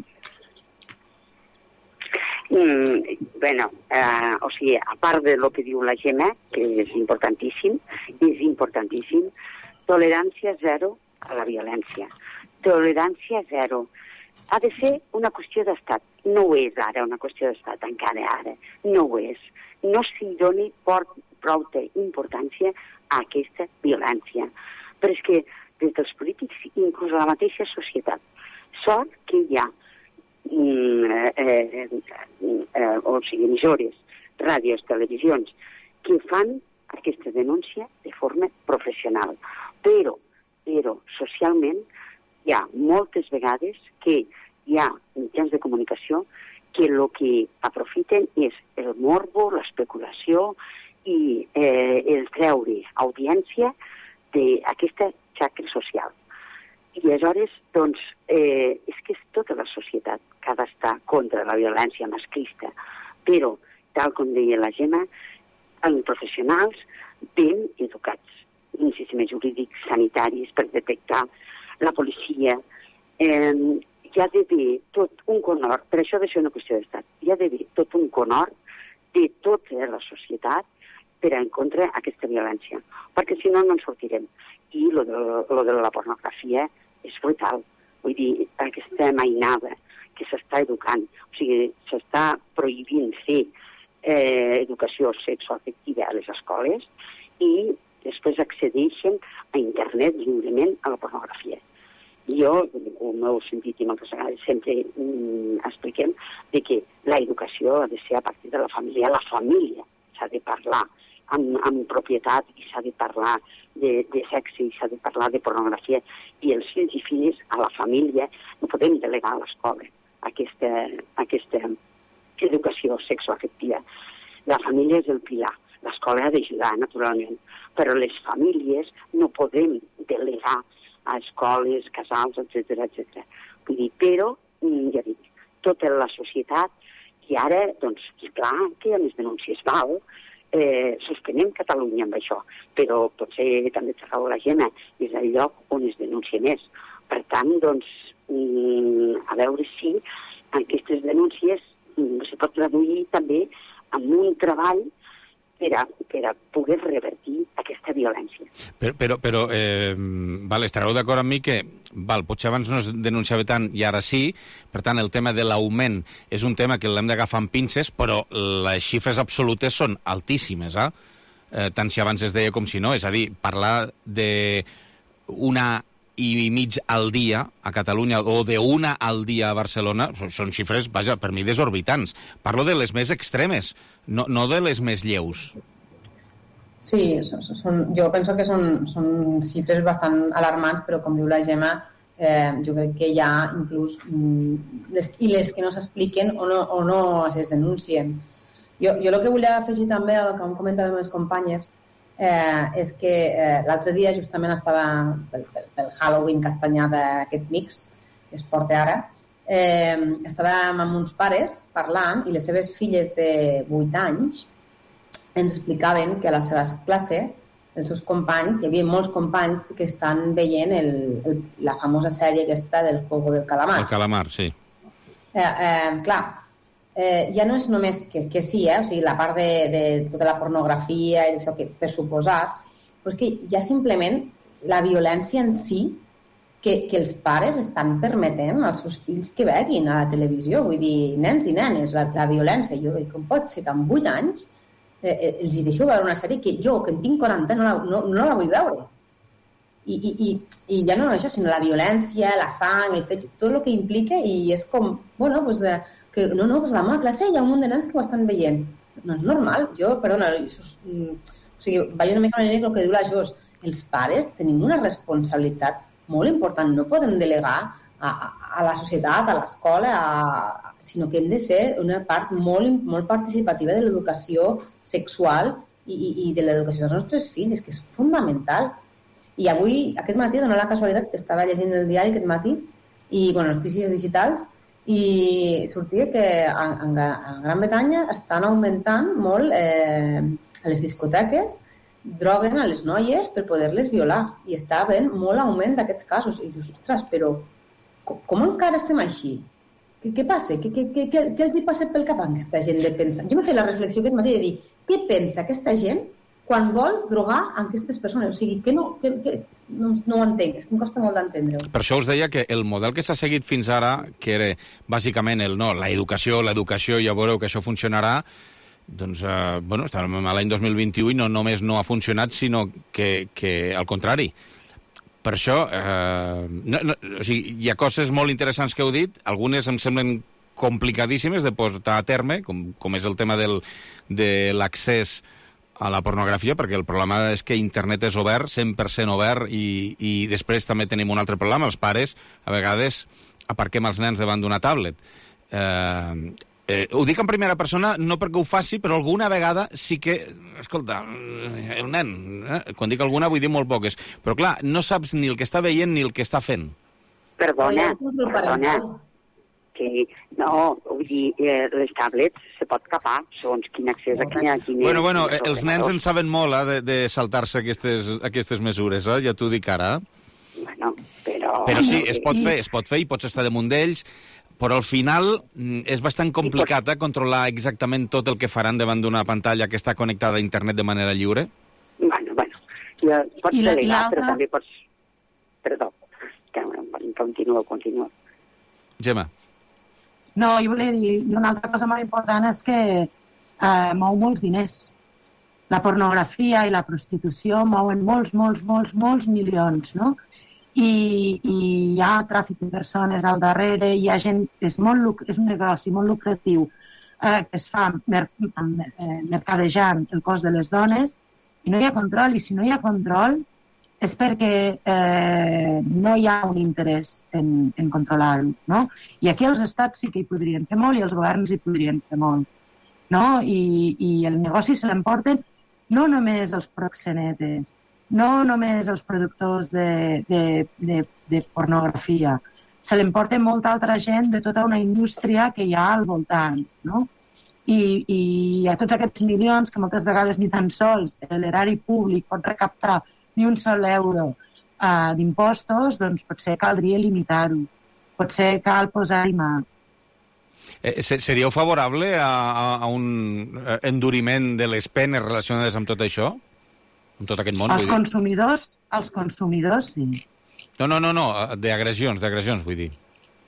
Mm, bueno, eh, o sigui, a part de lo que diu la Gemma, que és importantíssim, és importantíssim, tolerància zero a la violència. Tolerància zero. Ha de ser una qüestió d'estat. No ho és ara una qüestió d'estat, encara ara. No ho és. No s'hi doni prou importància a aquesta violència. Però és que des dels polítics, inclús a la mateixa societat, sort que hi ha mm, eh, eh, o sigui, emissores, ràdios, televisions, que fan aquesta denúncia de forma professional. Però, però socialment hi ha moltes vegades que hi ha mitjans de comunicació que el que aprofiten és el morbo, l'especulació i eh, el treure audiència d'aquesta xacra social. I aleshores, doncs, eh, és que és tota la societat que ha d'estar contra la violència masclista. Però, tal com deia la Gemma, els professionals ben educats, un sistema jurídic sanitaris per detectar la policia. Eh, hi ha d'haver tot un conhort, per això ha de ser una qüestió d'estat, hi ha d'haver tot un conhort de tota la societat per a encontrar aquesta violència, perquè si no, no en sortirem. I lo de, lo de la pornografia és brutal. Vull dir, aquesta mainada que s'està educant, o sigui, s'està prohibint fer eh, educació sexoafectiva a les escoles i després accedeixen a internet lliurement a la pornografia. Jo, el meu sentit i moltes vegades sempre mm, expliquem de que l'educació ha de ser a partir de la família. La família s'ha de parlar amb, amb propietat i s'ha de parlar de, de sexe i s'ha de parlar de pornografia. I els fills i filles a la família no podem delegar a l'escola aquesta, aquesta educació sexoafectiva. La família és el pilar. L'escola ha d'ajudar, naturalment, però les famílies no podem delegar a escoles, casals, etcètera, etcètera. Vull dir, però, ja dic, tota la societat, i ara, doncs, clar, que hi ha més denúncies, val, eh, suspenem Catalunya amb això, però potser també té raó la Gemma, és el lloc on es denuncia més. Per tant, doncs, a veure si aquestes denúncies se pot traduir també en un treball per a, per a poder revertir aquesta violència. Però, però, però eh, val, estareu d'acord amb mi que val, potser abans no es denunciava tant i ara sí, per tant el tema de l'augment és un tema que l'hem d'agafar amb pinces, però les xifres absolutes són altíssimes, eh? Eh, tant si abans es deia com si no, és a dir, parlar de una i mig al dia a Catalunya o de una al dia a Barcelona són xifres, vaja, per mi desorbitants. Parlo de les més extremes, no, no de les més lleus. Sí, són, són, jo penso que són, són xifres bastant alarmants, però com diu la Gemma, eh, jo crec que hi ha inclús mm, les, i les que no s'expliquen o no, o no es denuncien. Jo, jo el que volia afegir també al que han comentat les meves companyes Eh, és que eh, l'altre dia justament estava pel, pel, pel Halloween castanyada aquest mix que es porta ara, eh, estàvem amb uns pares parlant i les seves filles de vuit anys ens explicaven que a la seva classe els seus companys, hi havia molts companys que estan veient el, el, la famosa sèrie aquesta del Juego del Calamar. El Calamar, sí. Eh, eh, clar, Eh, ja no és només que, que sí, eh? O sigui, la part de, de tota la pornografia i això que per suposat, però és que ja simplement la violència en si que, que els pares estan permetent als seus fills que veguin a la televisió, vull dir, nens i nenes, la, la violència, jo, com pot ser que amb vuit anys eh, eh, els hi deixo veure una sèrie que jo, que en tinc quaranta, no la, no, no la vull veure. I, i, i, i ja no això, sinó la violència, la sang, el fetge, tot el que implica, i és com, bueno, doncs... Eh, que no, no, pues a la meva classe hi ha un munt de nens que ho estan veient. No és normal. Jo, perdona, això és, mm, o sigui, vaig una mica a la línia del que diu la Jos. Els pares tenim una responsabilitat molt important. No podem delegar a, a, a la societat, a l'escola, a, sinó que hem de ser una part molt, molt participativa de l'educació sexual i, i, i de l'educació dels nostres fills, que és fundamental. I avui, aquest matí, dona la casualitat que estava llegint el diari aquest matí i, bueno, notícies digitals, i sortia que en, en, en Gran Bretanya estan augmentant molt eh, a les discoteques, droguen a les noies per poder-les violar, i està havent molt augment d'aquests casos. I dius, ostres, però com, com encara estem així? Què, què passa? Què, què, què, què, què els hi passa pel cap a aquesta gent de pensar? Jo m'he fet la reflexió aquest matí de dir, què pensa aquesta gent quan vol drogar aquestes persones? O sigui, que no, que, que no, no ho entenc, és que em costa molt d'entendre-ho. Per això us deia que el model que s'ha seguit fins ara, que era bàsicament el no, la educació, l'educació, ja veureu que això funcionarà, doncs, eh, bueno, estàvem a l'any dos mil vint-i-u i no només no ha funcionat, sinó que, que al contrari. Per això, eh, no, no, o sigui, hi ha coses molt interessants que heu dit, algunes em semblen complicadíssimes de portar a terme, com, com és el tema del, de l'accés a la pornografia, perquè el problema és que internet és obert, cent per cent obert, i, i després també tenim un altre problema. Els pares, a vegades, aparquem els nens davant d'una tablet. Eh, eh, ho dic en primera persona, no perquè ho faci, però alguna vegada sí que... Escolta, el nen... Eh? Quan dic alguna vull dir molt poques. Però clar, no saps ni el que està veient ni el que està fent. Perdona, perdona. Que no, vull dir, eh, les tablets se pot capar, segons quin accés a quina... quina bueno, bueno, els nens en saben molt eh, de, de saltar-se aquestes, aquestes mesures, eh? Ja t'ho dic ara. Bueno, però Però, però sí, es pot fer, es pot fer i pots estar damunt d'ells, però al final és bastant complicat eh, controlar exactament tot el que faran davant d'una pantalla que està connectada a internet de manera lliure? Bueno, bueno, ja pots I la- i delegar, l'altra? però també pots... Perdó, que continua, continua. Gemma. No, jo volia dir, i una altra cosa molt important és que eh, mou molts diners. La pornografia i la prostitució mouen molts, molts, molts, molts milions, no? I, i hi ha tràfic de persones al darrere, hi ha gent, és, molt, luc- és un negoci molt lucratiu eh, que es fa mer eh, mercadejant el cos de les dones i no hi ha control, i si no hi ha control és perquè eh, no hi ha un interès en, en controlar-ho, no? I aquí els estats sí que hi podrien fer molt i els governs hi podrien fer molt, no? I, i el negoci se l'emporten no només els proxenetes, no només els productors de, de, de, de pornografia, se l'emporten molta altra gent de tota una indústria que hi ha al voltant, no? I, i a tots aquests milions que moltes vegades ni tan sols l'erari públic pot recaptar ni un sol euro uh, d'impostos, doncs potser caldria limitar-ho. Potser cal posar-hi mà. Eh, seríeu favorable a, a, a un enduriment de les penes relacionades amb tot això? Amb tot aquest món? Els consumidors, els consumidors, sí. No, no, no, no, d'agressions, d'agressions, vull dir.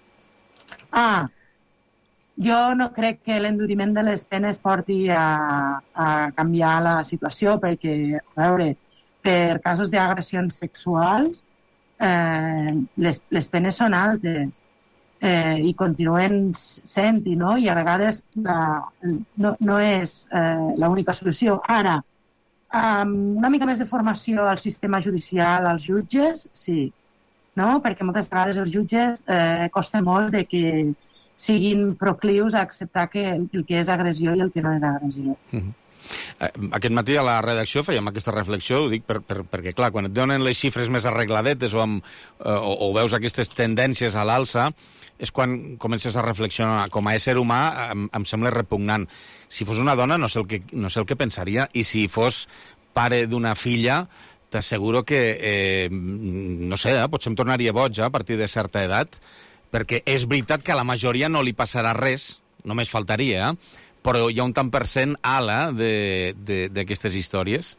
Ah, jo no crec que l'enduriment de les penes porti a, a canviar la situació, perquè, a veure, per casos d'agressions sexuals, eh, les, les penes són altes eh, i continuen sent-hi, no? I a vegades la, no, no és eh, l'única solució. Ara, amb una mica més de formació al sistema judicial, als jutges, sí, no? Perquè moltes vegades els jutges eh, costa molt de que siguin proclius a acceptar que el que és agressió i el que no és agressió. Mm-hmm. Aquest matí a la redacció fèiem aquesta reflexió, ho dic per, per, perquè, clar, quan et donen les xifres més arregladetes o, amb, o, o veus aquestes tendències a l'alça, és quan comences a reflexionar. Com a ésser humà em, em sembla repugnant. Si fos una dona no sé el que, no sé el que pensaria, i si fos pare d'una filla, t'asseguro que, eh, no sé, eh, potser em tornaria boig eh, a partir de certa edat, perquè és veritat que a la majoria no li passarà res, només faltaria, eh? Però hi ha un tant per cent ala d'aquestes històries.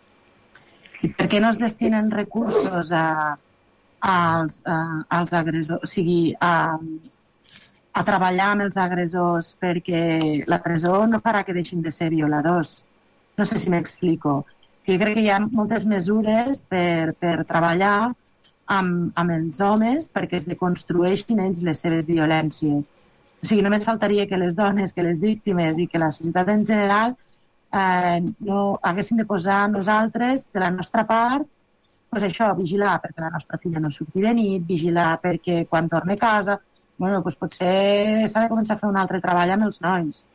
I per què no es destinen recursos a, a als, a, als agressors, o sigui, a, a treballar amb els agressors, perquè la presó no farà que deixin de ser violadors. No sé si m'explico. Jo crec que hi ha moltes mesures per, per treballar amb, amb els homes perquè es deconstrueixin ells les seves violències. O sigui, només faltaria que les dones, que les víctimes i que la societat en general eh, no haguéssim de posar nosaltres, de la nostra part, pues això, vigilar perquè la nostra filla no surti de nit, vigilar perquè quan torni a casa, bueno, pues potser s'ha de començar a fer un altre treball amb els nois.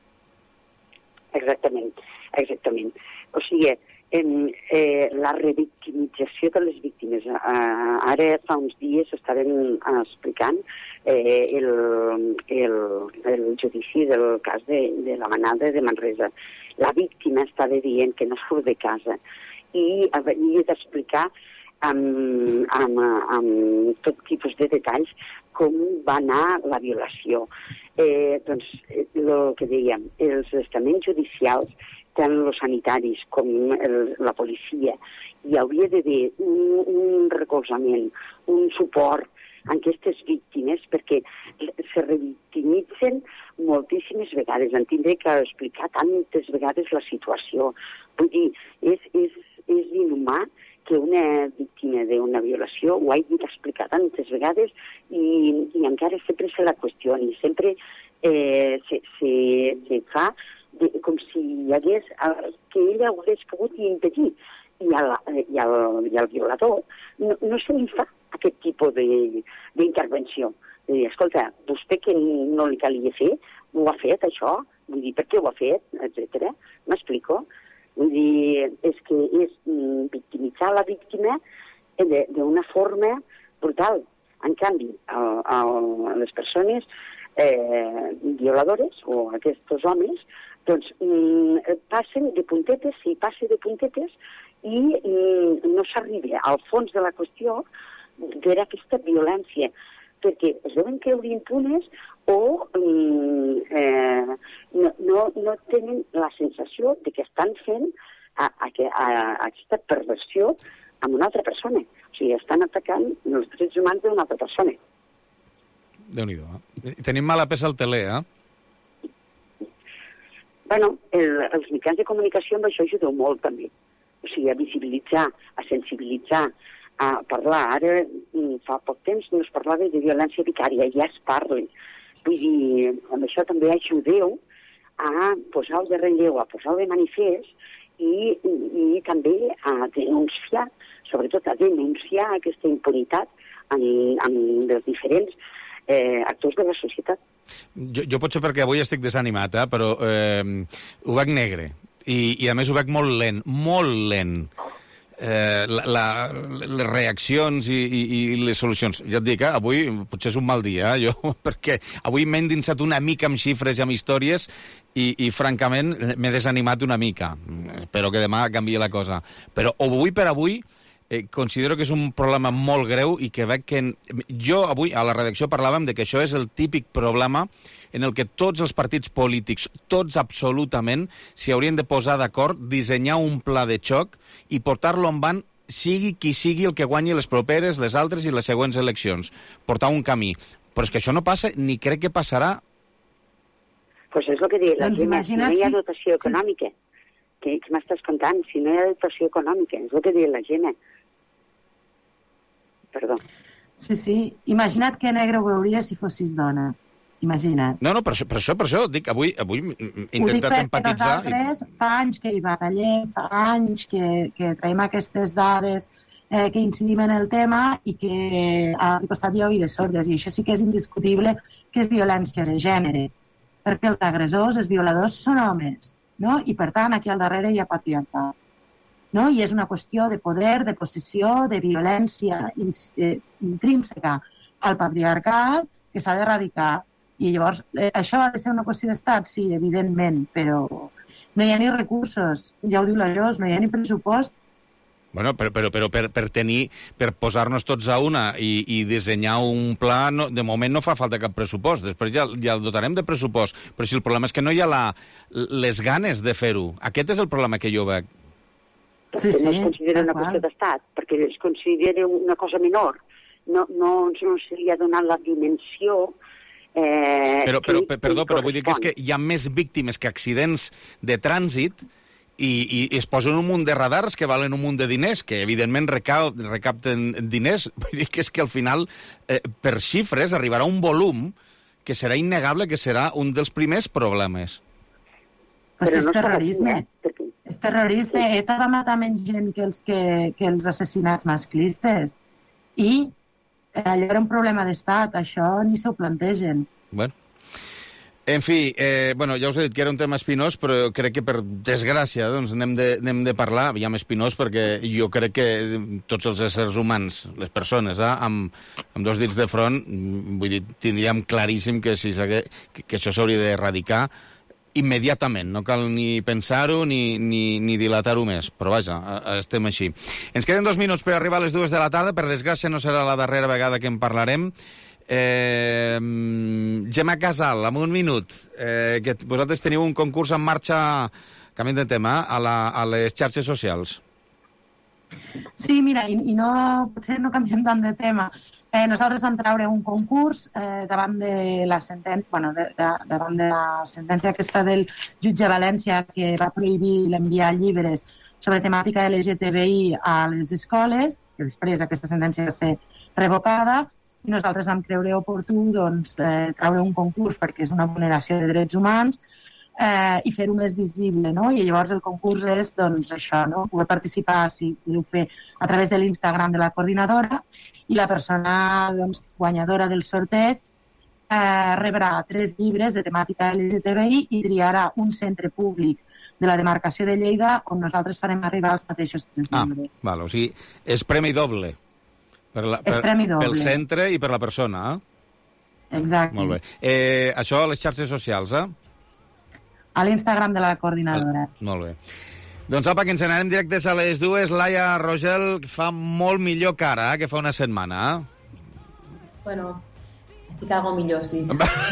Exactament, exactament. O sigui, en, eh, la revictimització de les víctimes. Eh, ara fa uns dies estaven explicant eh, el, el, el judici del cas de, de la manada de Manresa. La víctima estava dient que no surt de casa i havia d'explicar amb, amb, amb tot tipus de detalls com va anar la violació. Eh, doncs, el que dèiem, els estaments judicials, tant els sanitaris com el, la policia, hi hauria d'haver un, un recolzament, un suport a aquestes víctimes, perquè se revictimitzen moltíssimes vegades. En tindré que explicar tantes vegades la situació. Vull dir, és, és, és inhumà que una víctima d'una violació ho hagi d'explicar tantes vegades i, i encara sempre se la qüestioni, sempre eh, se, se, se fa de, com si hi hagués el, que ella ho hagués pogut impedir i al, i al, i al violador no, no se li fa aquest tipus d'intervenció. De dir, escolta, vostè que no li calia fer, ho ha fet, això? Vull dir, per què ho ha fet? Etcètera. M'explico? Vull dir, és que és victimitzar la víctima d'una forma brutal. En canvi, a, a les persones eh, violadores o aquests homes doncs mm, passen de puntetes, sí, passen de puntetes i mm, no s'arriba al fons de la qüestió veure aquesta violència, perquè es veuen creure impunes o eh, no, no, no tenen la sensació de que estan fent a, a, a, a aquesta perversió amb una altra persona. O sigui, estan atacant els drets humans d'una altra persona. Déu-n'hi-do, eh? Tenim mala peça al teler, eh? Bueno, el, els mitjans de comunicació amb això ajudeu molt, també. O sigui, a visibilitzar, a sensibilitzar, a parlar. Ara, fa poc temps, no es parlava de violència vicària, ja es parla. Vull dir, amb això també ajudeu a posar-ho de relleu, a posar-ho de manifest i, i també a denunciar, sobretot a denunciar aquesta impunitat en, en els diferents eh, actors de la societat. Jo, jo potser perquè avui estic desanimat, eh? Però eh, ho veig negre. I, I a més ho veig molt lent, molt lent. Eh, la, la, les reaccions i, i, i les solucions. Ja et dic, eh, avui potser és un mal dia, eh, jo, perquè avui m'he endinsat una mica amb xifres i amb històries i, i francament, m'he desanimat una mica. Espero que demà canviï la cosa. Però avui per avui eh, considero que és un problema molt greu i que veig que... Jo avui a la redacció parlàvem de que això és el típic problema en el que tots els partits polítics, tots absolutament, s'hi haurien de posar d'acord, dissenyar un pla de xoc i portar-lo en van, sigui qui sigui el que guanyi les properes, les altres i les següents eleccions. Portar un camí. Però és que això no passa, ni crec que passarà. Pues és el que dic, doncs Gemma, si no hi ha dotació econòmica, sí. que, que m'estàs contant, si no hi ha dotació econòmica, és el que diu la Gemma. Perdó. Sí, sí. Imagina't que negre ho veuries si fossis dona. Imagina't. No, no, per això, per això, per això dic, avui, avui he intentat empatitzar. Nosaltres i... fa anys que hi batallem, fa anys que, que traiem aquestes dades, eh, que incidim en el tema i que al costat hi ha oïdes sordes. I això sí que és indiscutible que és violència de gènere. Perquè els agressors, els violadors, són homes, no? I per tant, aquí al darrere hi ha patriarcat. No? I és una qüestió de poder, de possessió, de violència intrínseca al patriarcat que s'ha d'erradicar. I llavors, eh, això ha de ser una qüestió d'estat? Sí, evidentment, però no hi ha ni recursos, ja ho diu la Jos, no hi ha ni pressupost. Bueno, però, però, però per, per tenir, per posar-nos tots a una i, i dissenyar un pla, no, de moment no fa falta cap pressupost, després ja, ja el dotarem de pressupost, però si el problema és que no hi ha la, les ganes de fer-ho. Aquest és el problema que jo veig. Perquè sí, sí, no es considera una qüestió d'estat, perquè es considera una cosa menor. No, no, no se li ha donat la dimensió. Eh, però, però, que, perdó, però vull dir que és que hi ha més víctimes que accidents de trànsit i, i es posen un munt de radars que valen un munt de diners, que evidentment recal, recapten diners. Vull dir que és que al final, eh, per xifres, arribarà un volum que serà innegable que serà un dels primers problemes. Pues és terrorisme. És terrorisme. ETA va matar menys gent que els, que, que els assassinats masclistes. I allò era un problema d'estat, això ni s'ho plantegen. Bueno. En fi, eh, bueno, ja us he dit que era un tema espinós, però crec que per desgràcia doncs, n'hem de, n'hem de parlar, aviam espinós, perquè jo crec que tots els éssers humans, les persones, eh, amb, amb dos dits de front, vull dir, tindríem claríssim que, si que, que això s'hauria d'erradicar immediatament, no cal ni pensar-ho ni, ni, ni dilatar-ho més, però vaja, estem així. Ens queden dos minuts per arribar a les dues de la tarda, per desgràcia no serà la darrera vegada que en parlarem. Eh, Gemma Casal, en un minut, eh, que vosaltres teniu un concurs en marxa, canviant de tema, a, la, a les xarxes socials. Sí, mira, i, i no, potser no canviem tant de tema. Eh, nosaltres vam treure un concurs eh, davant de la sentència, bueno, de, de, davant de la sentència aquesta del jutge València que va prohibir l'enviar llibres sobre temàtica L G T B I a les escoles, que després aquesta sentència va ser revocada, i nosaltres vam creure oportú doncs, eh, treure un concurs perquè és una vulneració de drets humans eh, i fer-ho més visible, no? I llavors el concurs és doncs, això, no? Poder participar, si podeu fer, a través de l'Instagram de la coordinadora, i la persona doncs, guanyadora del sorteig eh, rebrà tres llibres de temàtica L G T B I i triarà un centre públic de la demarcació de Lleida on nosaltres farem arribar els mateixos tres llibres. Ah, val, o sigui, és premi doble. Per la, per, és premi doble. Pel centre i per la persona, eh? Exacte. Molt bé. Eh, això a les xarxes socials, eh? A l'Instagram de la coordinadora. Ah, molt bé. Doncs apa, que ens n'anem directes a les dues. Laia Rogel fa molt millor cara eh, que fa una setmana. Eh? Bueno, estic algo millor, sí.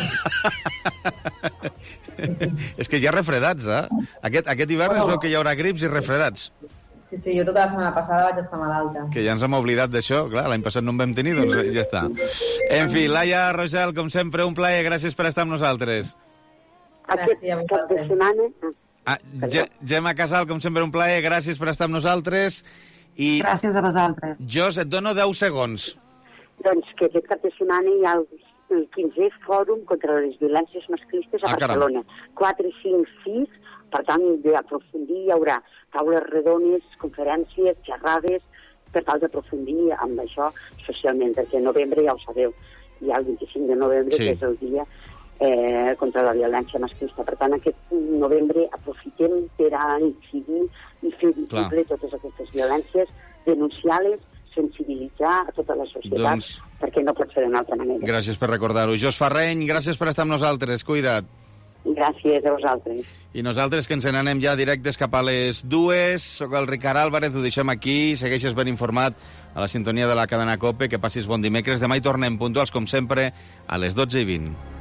És que hi ha refredats, eh? Aquest, aquest hivern bueno. Es veu que hi haurà grips i refredats. Sí, sí, jo tota la setmana passada vaig estar malalta. Que ja ens hem oblidat d'això, clar, l'any passat no en vam tenir, doncs ja està. En fi, Laia Rogel, com sempre, un plaer, gràcies per estar amb nosaltres. Gràcies a vosaltres. Ah, Gemma Casal, com sempre, un plaer, gràcies per estar amb nosaltres. I gràcies a vosaltres. Jos, et dono deu segons. Doncs que aquest cap de setmana hi ha el, el quinzè Fòrum contra les Violències Masclistes a ah, Barcelona. quatre, cinc, sis, per tant, d'aprofundir hi haurà taules redones, conferències, xerrades, per tal d'aprofundir amb això socialment, perquè en novembre, ja ho sabeu, hi ha el vint-i-cinc de novembre, sí. que és el dia eh, contra la violència masclista. Per tant, aquest novembre aprofitem per a incidir i fer visible totes aquestes violències, denunciar-les, sensibilitzar a tota la societat, doncs, perquè no pot ser d'una altra manera. Gràcies per recordar-ho. Jos Ferreny, gràcies per estar amb nosaltres. Cuida't. Gràcies a vosaltres. I nosaltres, que ens n'anem ja directes cap a les dues. Soc el Ricard Álvarez, ho deixem aquí. Segueixes ben informat a la sintonia de la cadena COPE. Que passis bon dimecres. Demà hi tornem puntuals, com sempre, a les dotze i vint.